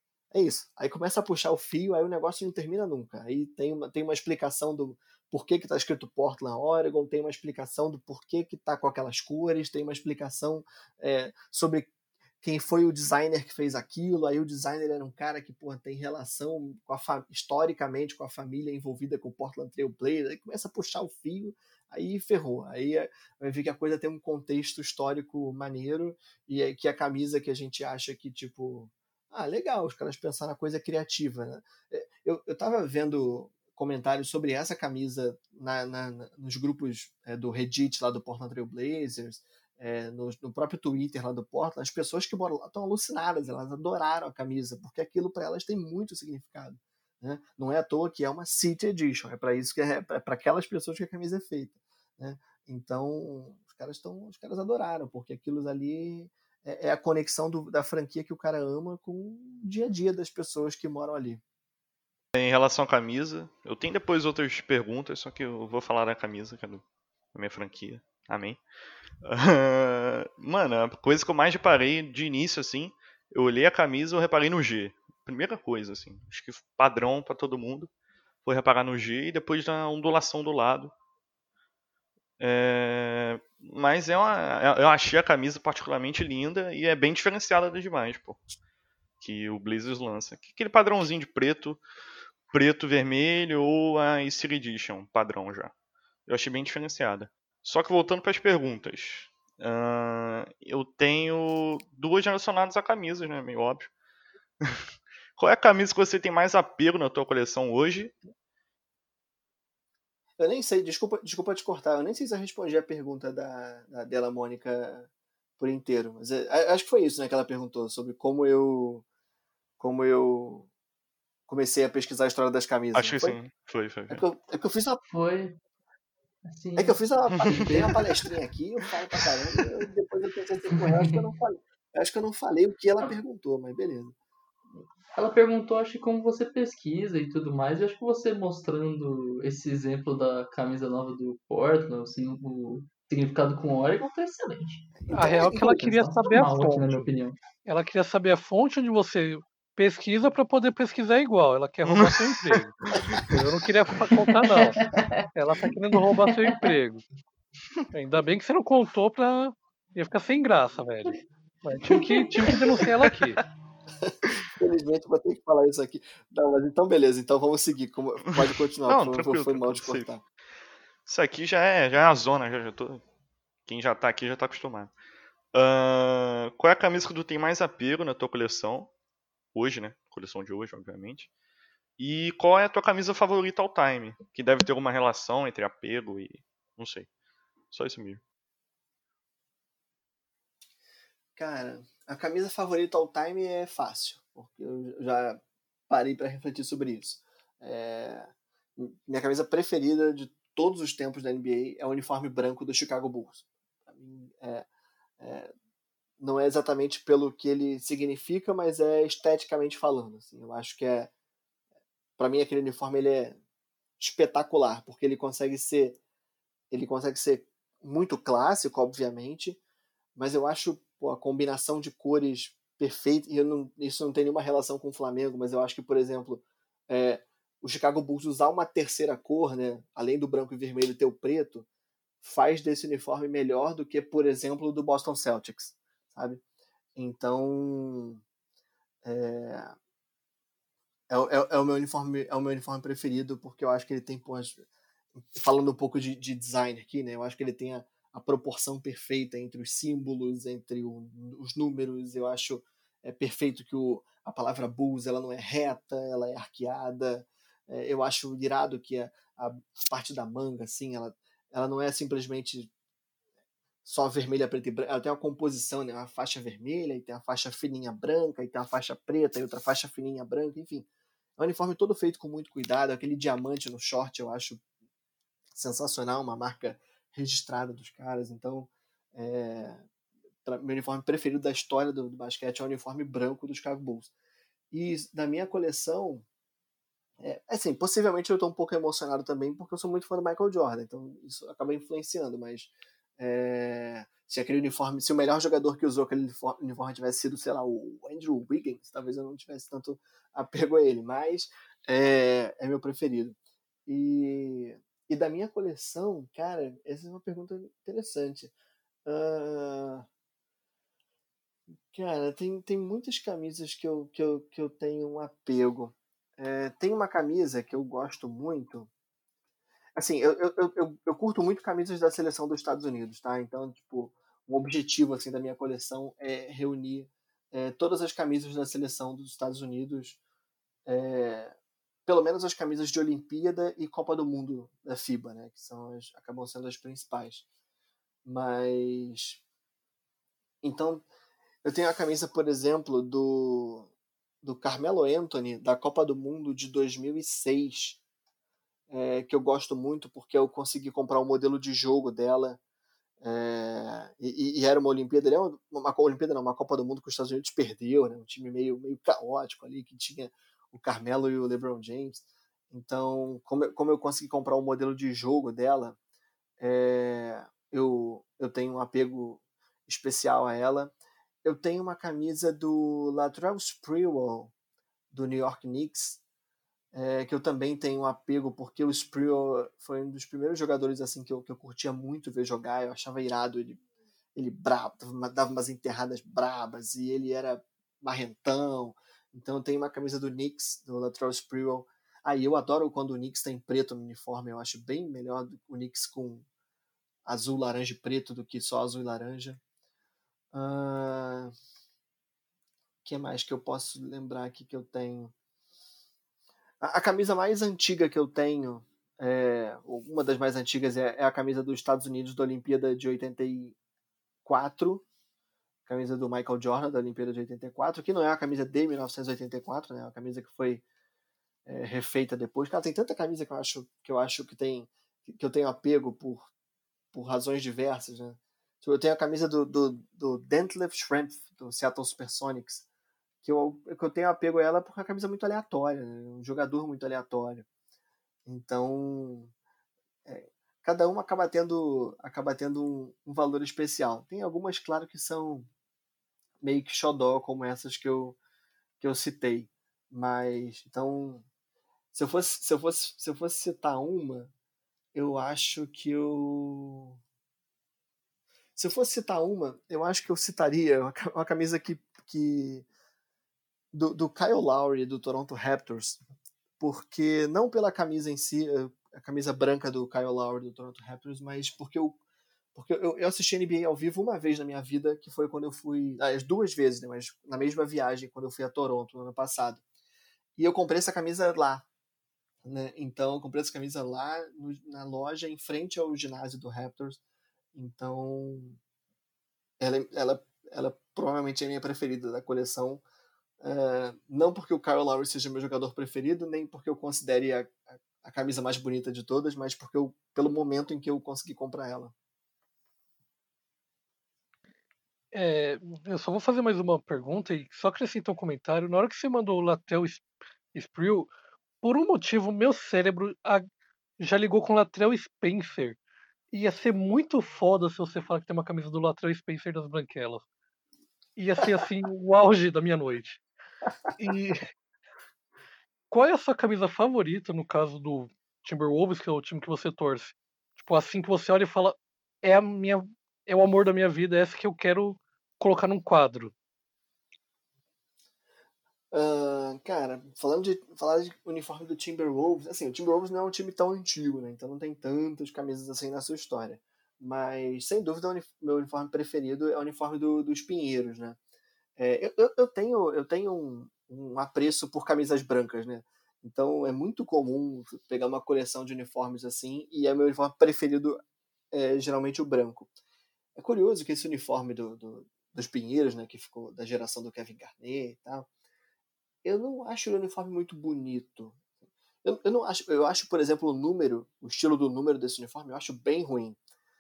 é isso. Aí começa a puxar o fio, aí o negócio não termina nunca. Aí tem uma, tem uma explicação do porquê que está escrito Portland, Oregon, tem uma explicação do porquê que está com aquelas cores, tem uma explicação é, sobre quem foi o designer que fez aquilo. Aí o designer era um cara que porra, tem relação com a fa- historicamente com a família envolvida com o Portland Trail Blazers. Aí começa a puxar o fio, aí ferrou. Aí vai ver que a coisa tem um contexto histórico maneiro e é que a camisa que a gente acha que, tipo... Ah, legal, os caras pensaram na coisa criativa, né? Eu, eu tava vendo comentários sobre essa camisa na, na, na, nos grupos é, do Reddit lá do Portland Trail Blazers, é, no, no próprio Twitter lá do Portland. As pessoas que moram lá estão alucinadas, elas adoraram a camisa, porque aquilo para elas tem muito significado, né? Não é à toa que é uma City Edition, é para isso que é, é para aquelas pessoas que a camisa é feita, né? Então os caras estão, os caras adoraram, porque aquilo ali é a conexão do, da franquia que o cara ama com o dia a dia das pessoas que moram ali. Em relação à camisa, eu tenho depois outras perguntas, só que eu vou falar da camisa, que é do, da minha franquia. Amém. Uh, mano, a coisa que eu mais reparei de início, assim, eu olhei a camisa, eu reparei no G. Primeira coisa, assim, acho que padrão pra todo mundo foi reparar no G e depois na ondulação do lado. É, mas é uma, eu achei a camisa particularmente linda e é bem diferenciada das demais, pô, que o Blazers lança. Aquele padrãozinho de preto, preto, vermelho ou a Easter Edition, padrão já. Eu achei bem diferenciada. Só que voltando para as perguntas, uh, eu tenho duas relacionadas a camisas, né, meio óbvio. Qual é a camisa que você tem mais apego na tua coleção hoje? Eu nem sei, desculpa, desculpa te cortar, eu nem sei se eu respondi a pergunta da, da Della Mônica por inteiro, mas é, acho que foi isso, né, que ela perguntou, sobre como eu como eu comecei a pesquisar a história das camisas. Acho que foi? sim, foi, foi. foi. É, que eu, é que eu fiz uma... Foi. Assim, é que eu fiz uma, tem uma palestrinha aqui, eu falo pra caramba, e depois eu pensei assim, pô, eu acho que eu não falei, eu acho que eu não falei o que ela perguntou, mas beleza. Ela perguntou, acho que como você pesquisa e tudo mais. Eu acho que você mostrando esse exemplo da camisa nova do Portland, assim, o significado com o Oregon, tá excelente. A Então, real é que ela Pô, queria tá saber a mal aqui, na minha fonte. opinião. Ela queria saber a fonte onde você pesquisa pra poder pesquisar igual. Ela quer roubar seu emprego. Eu não queria fa- contar, não. Ela tá querendo roubar seu emprego. Ainda bem que você não contou pra. Ia ficar sem graça, velho. Mas tive que, tive que denunciar ela aqui. Felizmente vou ter que falar isso aqui. Não, mas então beleza, então vamos seguir. Como- Pode continuar, Não, por favor, tranquilo, foi mal tranquilo. de cortar. Isso aqui já é, já é a zona, já, já tô... Quem já tá aqui já tá acostumado. Ahn, qual é a camisa que tu tem mais apego na tua coleção? Hoje, né? Coleção de hoje, obviamente. E qual é a tua camisa favorita all time? Que deve ter alguma relação entre apego e... não sei. Só isso mesmo. Cara, a camisa favorita all time é fácil, porque eu já parei para refletir sobre isso. É, Minha camisa preferida de todos os tempos da N B A é o uniforme branco do Chicago Bulls. Pra mim, é, é, não é exatamente pelo que ele significa, mas é esteticamente falando. Assim, eu acho que é, para mim aquele uniforme ele é espetacular, porque ele consegue ser, ele consegue ser muito clássico, obviamente, mas eu acho pô, a combinação de cores perfeita, e eu não, isso não tem nenhuma relação com o Flamengo, mas eu acho que, por exemplo, é, o Chicago Bulls usar uma terceira cor, né, além do branco e vermelho ter o preto, faz desse uniforme melhor do que, por exemplo, o do Boston Celtics, sabe? Então, é, é, é, é o meu uniforme, é o meu uniforme preferido, porque eu acho que ele tem, pô, falando um pouco de, de design aqui, né, eu acho que ele tem a, a proporção perfeita entre os símbolos, entre o, os números. Eu acho é perfeito que o, a palavra Bulls ela não é reta, ela é arqueada. É, eu acho irado que a, a, a parte da manga, assim, ela, ela não é simplesmente só vermelha, preta e branca. Ela tem uma composição, né? Uma faixa vermelha, e tem a faixa fininha branca, e tem uma faixa preta, e outra faixa fininha branca, enfim. É um uniforme todo feito com muito cuidado. Aquele diamante no short eu acho sensacional, uma marca registrada dos caras. Então, é, pra, meu uniforme preferido da história do, do basquete é o uniforme branco dos Chicago Bulls. E na minha coleção, é, assim, possivelmente eu estou um pouco emocionado também porque eu sou muito fã do Michael Jordan, então isso acaba influenciando, mas é, se aquele uniforme, se o melhor jogador que usou aquele uniforme tivesse sido, sei lá, o Andrew Wiggins, talvez eu não tivesse tanto apego a ele, mas é, é meu preferido. E, e da minha coleção, cara, essa é uma pergunta interessante. Uh, cara, tem, tem muitas camisas que eu, que eu, que eu tenho um apego. É, tem uma camisa que eu gosto muito. Assim, eu, eu, eu, eu, eu curto muito camisas da seleção dos Estados Unidos, tá? Então, tipo, um objetivo assim, da minha coleção é reunir é, todas as camisas da seleção dos Estados Unidos. É, pelo menos as camisas de Olimpíada e Copa do Mundo da FIBA, né? Que são as, acabam sendo as principais. Mas então eu tenho a camisa, por exemplo, do do Carmelo Anthony da Copa do Mundo de dois mil e seis, é, que eu gosto muito porque eu consegui comprar o um modelo de jogo dela. É, e, e era uma Olimpíada, uma, uma Olimpíada não, uma Copa do Mundo que os Estados Unidos perdeu, né? Um time meio, meio caótico ali, que tinha o Carmelo e o LeBron James. Então, como eu, como eu consegui comprar um modelo de jogo dela, é, eu, eu tenho um apego especial a ela. Eu tenho uma camisa do Latrell Sprewell, do New York Knicks, é, que eu também tenho um apego, porque o Sprewell foi um dos primeiros jogadores assim que eu, que eu curtia muito ver jogar. Eu achava irado ele, ele brabo, dava umas enterradas brabas, e ele era marrentão. Então tem uma camisa do Knicks, do Latrell Sprewell. Aí ah, eu adoro quando o Knicks tem preto no uniforme, eu acho bem melhor o Knicks com azul, laranja e preto do que só azul e laranja. O uh, que mais que eu posso lembrar aqui que eu tenho? A, a camisa mais antiga que eu tenho, é, uma das mais antigas, é, é a camisa dos Estados Unidos da Olimpíada de oitenta e quatro, camisa do Michael Jordan da Olimpíada de oitenta e quatro, que não é a camisa de mil novecentos e oitenta e quatro, né? É uma camisa que foi é, refeita depois. Cara, tem tanta camisa que eu acho que eu acho que tem que eu tenho apego por, por razões diversas, né? Eu tenho a camisa do, do, do Detlef Schrempf, do Seattle Supersonics, que eu, que eu tenho apego a ela porque é uma camisa muito aleatória, né? Um jogador muito aleatório. Então, é, cada uma acaba tendo, acaba tendo um, um valor especial. Tem algumas, claro, que são meio que xodó, como essas que eu, que eu citei. Mas, então, se eu fosse, se eu fosse, se eu fosse citar uma, eu acho que eu... Se eu fosse citar uma, eu acho que eu citaria uma, uma camisa que... que do, do Kyle Lowry, do Toronto Raptors, porque não pela camisa em si, a camisa branca do Kyle Lowry do Toronto Raptors, mas porque eu, porque eu, eu assisti N B A ao vivo uma vez na minha vida, que foi quando eu fui, ah, as duas vezes, né, mas na mesma viagem, quando eu fui a Toronto no ano passado. E eu comprei essa camisa lá, né? Então eu comprei essa camisa lá no, na loja em frente ao ginásio do Raptors. Então ela, ela, ela provavelmente é a minha preferida da coleção. Uh, não porque o Kyle Lowry seja meu jogador preferido, nem porque eu considere a, a, a camisa mais bonita de todas, mas porque eu, pelo momento em que eu consegui comprar ela. É, eu só vou fazer mais uma pergunta e só acrescentar um comentário. Na hora que você mandou o Latrell Sprewell, por um motivo, meu cérebro a- já ligou com o Latrell Spencer. Ia ser muito foda se você falar que tem uma camisa do Latrell Spencer das Branquelas. Ia ser assim o auge da minha noite. E qual é a sua camisa favorita no caso do Timberwolves, que é o time que você torce? Tipo, assim que você olha e fala, é a minha, é o amor da minha vida, é essa que eu quero colocar num quadro. Uh, cara, falando de, falar de uniforme do Timberwolves, assim, o Timberwolves não é um time tão antigo, né? Então não tem tantas camisas assim na sua história. Mas, sem dúvida, o uni- meu uniforme preferido é o uniforme do, dos Pinheiros, né? É, eu, eu, eu tenho, eu tenho um, um apreço por camisas brancas, né? Então é muito comum pegar uma coleção de uniformes assim, e é meu uniforme preferido é geralmente o branco. É curioso que esse uniforme do, do, dos Pinheiros, né, que ficou da geração do Kevin Garnett e tal, eu não acho o uniforme muito bonito. Eu, eu não acho, eu acho, por exemplo, o número, o estilo do número desse uniforme, eu acho bem ruim.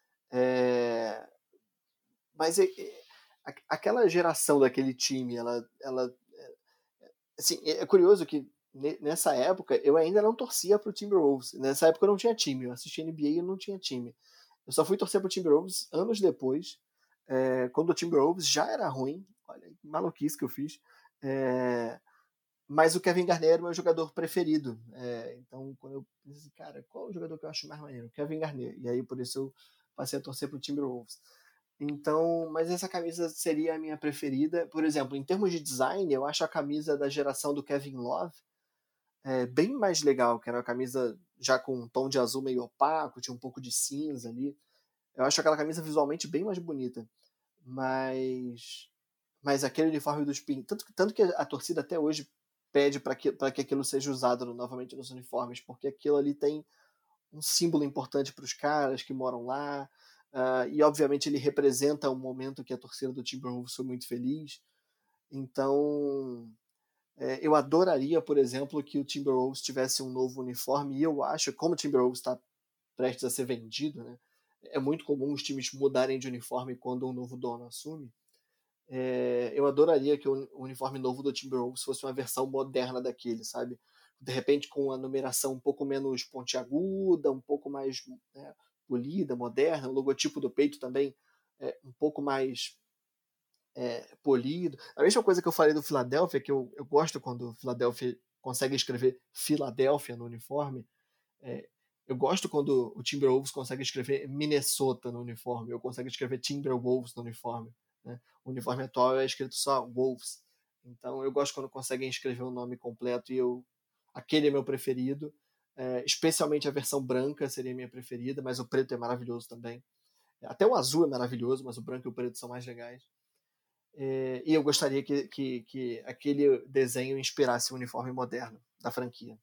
É, mas é, é, aquela geração daquele time, ela, ela assim, é curioso que nessa época eu ainda não torcia pro Timberwolves. Nessa época eu não tinha time, eu assisti N B A e eu não tinha time. Eu só fui torcer pro Timberwolves anos depois, é, quando o Timberwolves já era ruim. Olha, que maluquice que eu fiz. É, mas o Kevin Garnett era o meu jogador preferido. É, então, quando eu pensei, cara, qual é o jogador que eu acho mais maneiro? Kevin Garnett. E aí, por isso, eu passei a torcer pro Timberwolves. Então, mas essa camisa seria a minha preferida. Por exemplo, em termos de design, eu acho a camisa da geração do Kevin Love é, bem mais legal, que era uma camisa já com um tom de azul meio opaco, tinha um pouco de cinza ali. Eu acho aquela camisa visualmente bem mais bonita. Mas mas aquele uniforme dos Pin, tanto, tanto que a torcida até hoje pede para que, que aquilo seja usado no, novamente nos uniformes, porque aquilo ali tem um símbolo importante para os caras que moram lá, uh, e obviamente ele representa um momento que a torcida do Timberwolves foi muito feliz. Então, é, eu adoraria, por exemplo, que o Timberwolves tivesse um novo uniforme, e eu acho, como o Timberwolves está prestes a ser vendido, né, é muito comum os times mudarem de uniforme quando um novo dono assume. É, eu adoraria que o uniforme novo do Timberwolves fosse uma versão moderna daquele, sabe? De repente com a numeração um pouco menos pontiaguda, um pouco mais, né, polida, moderna, o logotipo do peito também é, um pouco mais é, polido. A mesma coisa que eu falei do Philadelphia, que eu, eu gosto quando o Philadelphia consegue escrever Filadélfia no uniforme. É, eu gosto quando o Timberwolves consegue escrever Minnesota no uniforme, ou consegue escrever Timberwolves no uniforme. Né? O uniforme atual é escrito só Wolves. Então eu gosto quando conseguem escrever o nome completo, e eu aquele é meu preferido. É, especialmente a versão branca seria a minha preferida, mas o preto é maravilhoso também. Até o azul é maravilhoso, mas o branco e o preto são mais legais. É, e eu gostaria que, que, que aquele desenho inspirasse o uniforme moderno da franquia.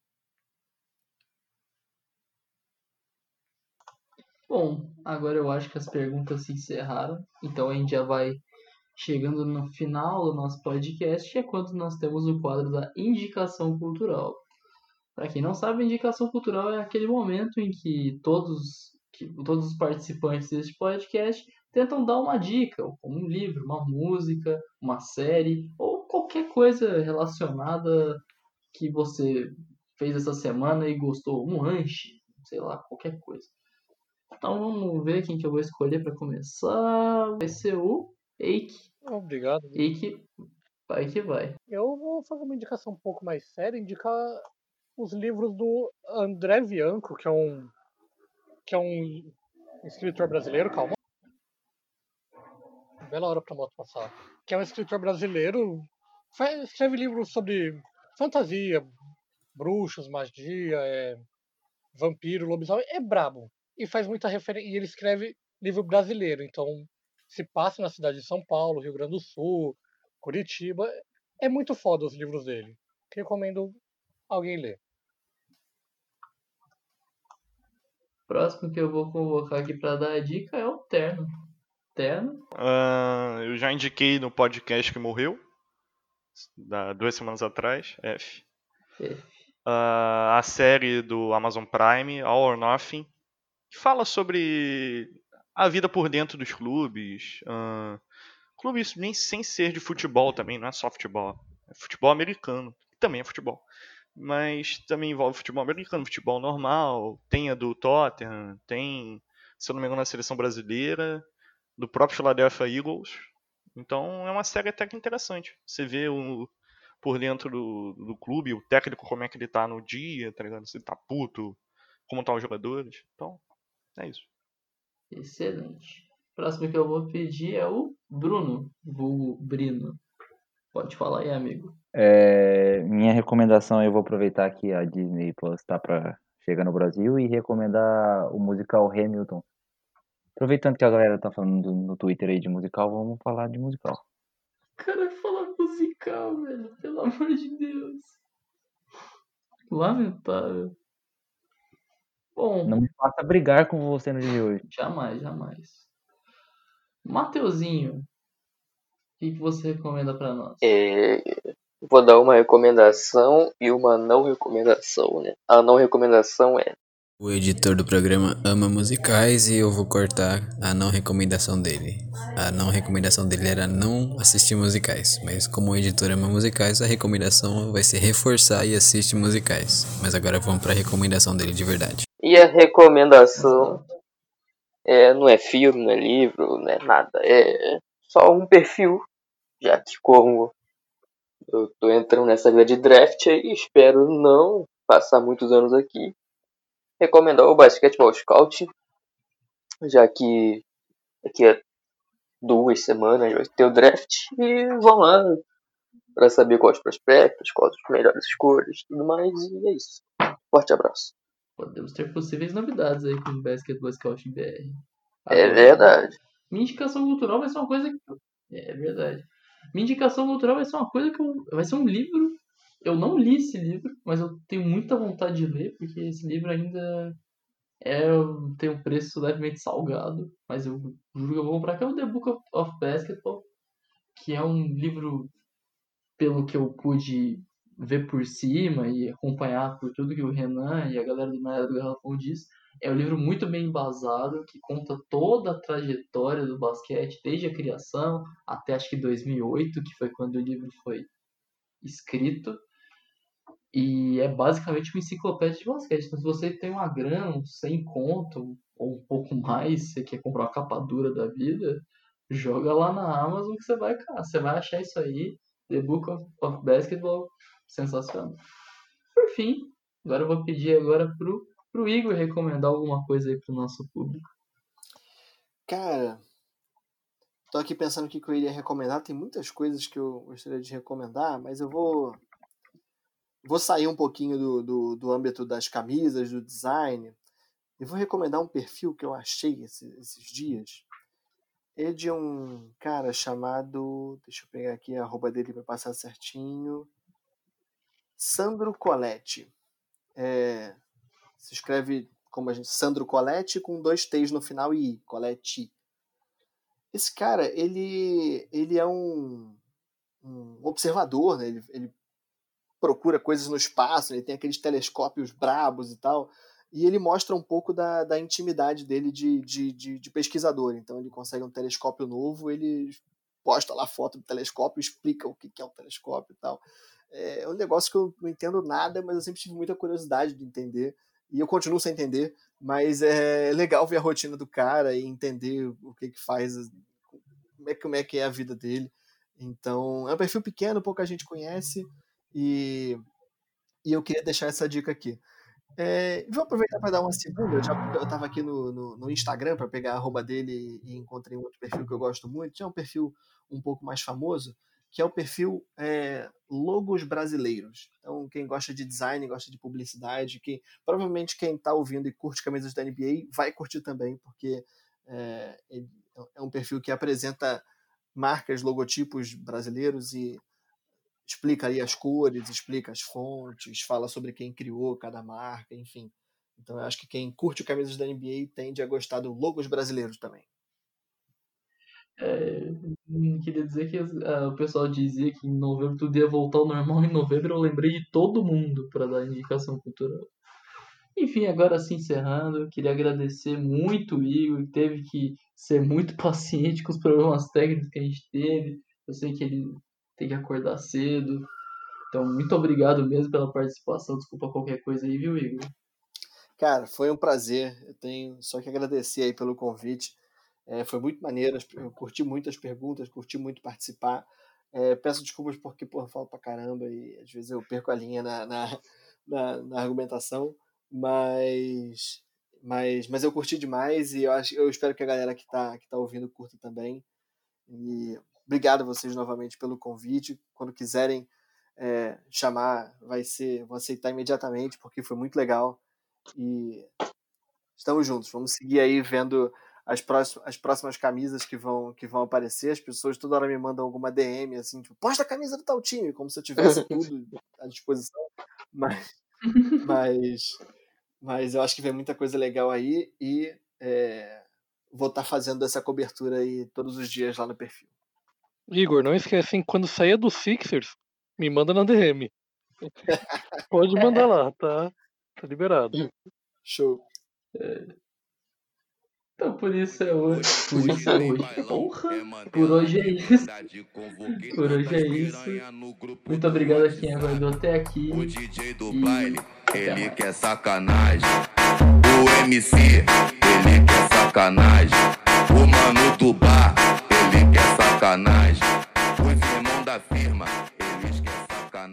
Bom, agora eu acho que as perguntas se encerraram, então a gente já vai chegando no final do nosso podcast, que é quando nós temos o quadro da indicação cultural. Para quem não sabe, a indicação cultural é aquele momento em que todos, que todos os participantes deste podcast tentam dar uma dica, como um livro, uma música, uma série, ou qualquer coisa relacionada que você fez essa semana e gostou. Um lanche, sei lá, qualquer coisa. Então vamos ver quem que eu vou escolher para começar. Vai ser o Eike. Obrigado. Eike, vai que vai. Eu vou fazer uma indicação um pouco mais séria, indicar os livros do André Bianco, que é um que é um escritor brasileiro, calma. Bela hora pra moto passar. Que é um escritor brasileiro, faz, escreve livros sobre fantasia, bruxos, magia, é, vampiro, lobisomem, é brabo. E faz muita referência. E ele escreve livro brasileiro, então se passa na cidade de São Paulo, Rio Grande do Sul, Curitiba. É muito foda os livros dele. Recomendo alguém ler. Próximo que eu vou convocar aqui para dar a dica é o Terno. Terno. Uh, eu já indiquei no podcast que morreu, da, duas semanas atrás, F. F. Uh, a série do Amazon Prime, All or Nothing, que fala sobre a vida por dentro dos clubes. Uh, clubes nem sem ser de futebol também, não é só futebol. É futebol americano, que também é futebol. Mas também envolve futebol americano, futebol normal. Tem a do Tottenham, tem, se eu não me engano, a seleção brasileira, do próprio Philadelphia Eagles. Então é uma série até que interessante. Você vê o, por dentro do, do clube, o técnico, como é que ele tá no dia, tá ligado? Se ele tá puto, como estão os jogadores. Então, é isso. Excelente. Próximo que eu vou pedir é o Bruno, vulgo Brino. Pode falar aí, amigo. É, minha recomendação, eu vou aproveitar que a Disney Plus tá pra chegar no Brasil e recomendar o musical Hamilton. Aproveitando que a galera tá falando no Twitter aí de musical, vamos falar de musical. O cara fala musical, velho. Pelo amor de Deus. Lamentável. Bom. Não me faça brigar com você no dia de hoje. Jamais, jamais. Mateuzinho, o que, que você recomenda pra nós? É, vou dar uma recomendação e uma não recomendação, né? A não recomendação é... O editor do programa ama musicais e eu vou cortar a não recomendação dele. A não recomendação dele era não assistir musicais, mas como o editor ama musicais, a recomendação vai ser reforçar e assistir musicais. Mas agora vamos para a recomendação dele de verdade. E a recomendação é, não é filme, não é livro, não é nada. É só um perfil, já que como eu tô entrando nessa vida de draft aí, espero não passar muitos anos aqui, recomendar o Basketball Scouting, já que daqui a duas semanas vai ter o draft e vão lá para saber quais prospectos, quais as melhores escolhas e tudo mais, e é isso. Forte abraço. Podemos ter possíveis novidades aí com o Basketball Scouting B R. Agora, é verdade. Minha indicação cultural vai ser uma coisa que... É verdade. Minha indicação cultural vai ser uma coisa que eu... vai ser um livro. Eu não li esse livro, mas eu tenho muita vontade de ler, porque esse livro ainda é... tem um preço levemente salgado, mas eu juro que eu vou comprar, que é o The Book of, of Basketball, que é um livro, pelo que eu pude ver por cima e acompanhar por tudo que o Renan e a galera do Nada do Garrafão diz, é um livro muito bem embasado, que conta toda a trajetória do basquete, desde a criação até acho que dois mil e oito, que foi quando o livro foi escrito. E é basicamente uma enciclopédia de basquete. Então, se você tem uma grana, sem conto, ou um pouco mais, você quer comprar uma capa dura da vida, joga lá na Amazon que você vai, cara, você vai achar isso aí. The Book of, of Basketball, sensacional. Por fim, agora eu vou pedir agora pro, pro Igor recomendar alguma coisa aí pro nosso público. Cara, tô aqui pensando o que eu iria recomendar. Tem muitas coisas que eu gostaria de recomendar, mas eu vou vou sair um pouquinho do, do, do âmbito das camisas, do design, e vou recomendar um perfil que eu achei esse, esses dias. É de um cara chamado, deixa eu pegar aqui a arroba dele para passar certinho, Sandro Coletti. É, se escreve como a gente, Sandro Coletti com dois T's no final e I, Coletti. Esse cara, ele, ele é um, um observador, né? ele, ele procura coisas no espaço, ele tem aqueles telescópios brabos e tal, e ele mostra um pouco da, da intimidade dele de, de, de, de pesquisador. Então ele consegue um telescópio novo, ele posta lá foto do telescópio, explica o que é o telescópio e tal. É um negócio que eu não entendo nada, mas eu sempre tive muita curiosidade de entender, e eu continuo sem entender, mas é legal ver a rotina do cara e entender o que que faz, como é, como é que é a vida dele. Então, é um perfil pequeno, pouca gente conhece, e, e eu queria deixar essa dica aqui. É, vou aproveitar para dar uma segunda, já porque eu estava aqui no, no, no Instagram para pegar a arroba dele e encontrei um outro perfil que eu gosto muito, que é um perfil um pouco mais famoso, que é o perfil é, Logos Brasileiros. Então, quem gosta de design, gosta de publicidade, quem, provavelmente quem está ouvindo e curte camisas da N B A vai curtir também, porque é, é um perfil que apresenta marcas, logotipos brasileiros e explica aí as cores, explica as fontes, fala sobre quem criou cada marca, enfim. Então eu acho que quem curte o camisas da N B A tende a gostar do Logos Brasileiros também. É, queria dizer que uh, o pessoal dizia que em novembro tudo ia voltar ao normal. Em novembro eu lembrei de todo mundo para dar indicação cultural. Enfim, agora sim encerrando, queria agradecer muito o Igor, que teve que ser muito paciente com os problemas técnicos que a gente teve. Eu sei que ele tem que acordar cedo. Então, muito obrigado mesmo pela participação. Desculpa qualquer coisa aí, viu, Igor? Cara, foi um prazer. Eu tenho só que agradecer aí pelo convite. É, foi muito maneiro. Eu curti muito as perguntas, curti muito participar. É, peço desculpas porque, porra, eu falo pra caramba e às vezes eu perco a linha na, na, na, na argumentação. Mas, mas, mas eu curti demais e eu, acho, eu espero que a galera que tá, que tá ouvindo curta também. E obrigado a vocês novamente pelo convite. Quando quiserem é, chamar, vai ser, vou aceitar imediatamente, porque foi muito legal. E estamos juntos. Vamos seguir aí vendo as próximas, as próximas camisas que vão, que vão aparecer. As pessoas toda hora me mandam alguma D M, assim, tipo, posta a camisa do tal time, como se eu tivesse tudo à disposição. Mas, mas, mas eu acho que vem muita coisa legal aí e é, vou estar fazendo essa cobertura aí todos os dias lá no perfil. Igor, não esquece, hein? Quando sair do Sixers, me manda na D M. Pode mandar lá, tá? Tá liberado. Show. É. Então por isso é hoje. Por isso é hoje. Porra! Por hoje é isso. Por hoje é isso. Muito obrigado a quem aguardou até aqui. O D J do E baile, até ele mais. quer sacanagem. O M C, ele quer sacanagem. O mano do bar, ele quer sacanagem. Os irmãos da firma,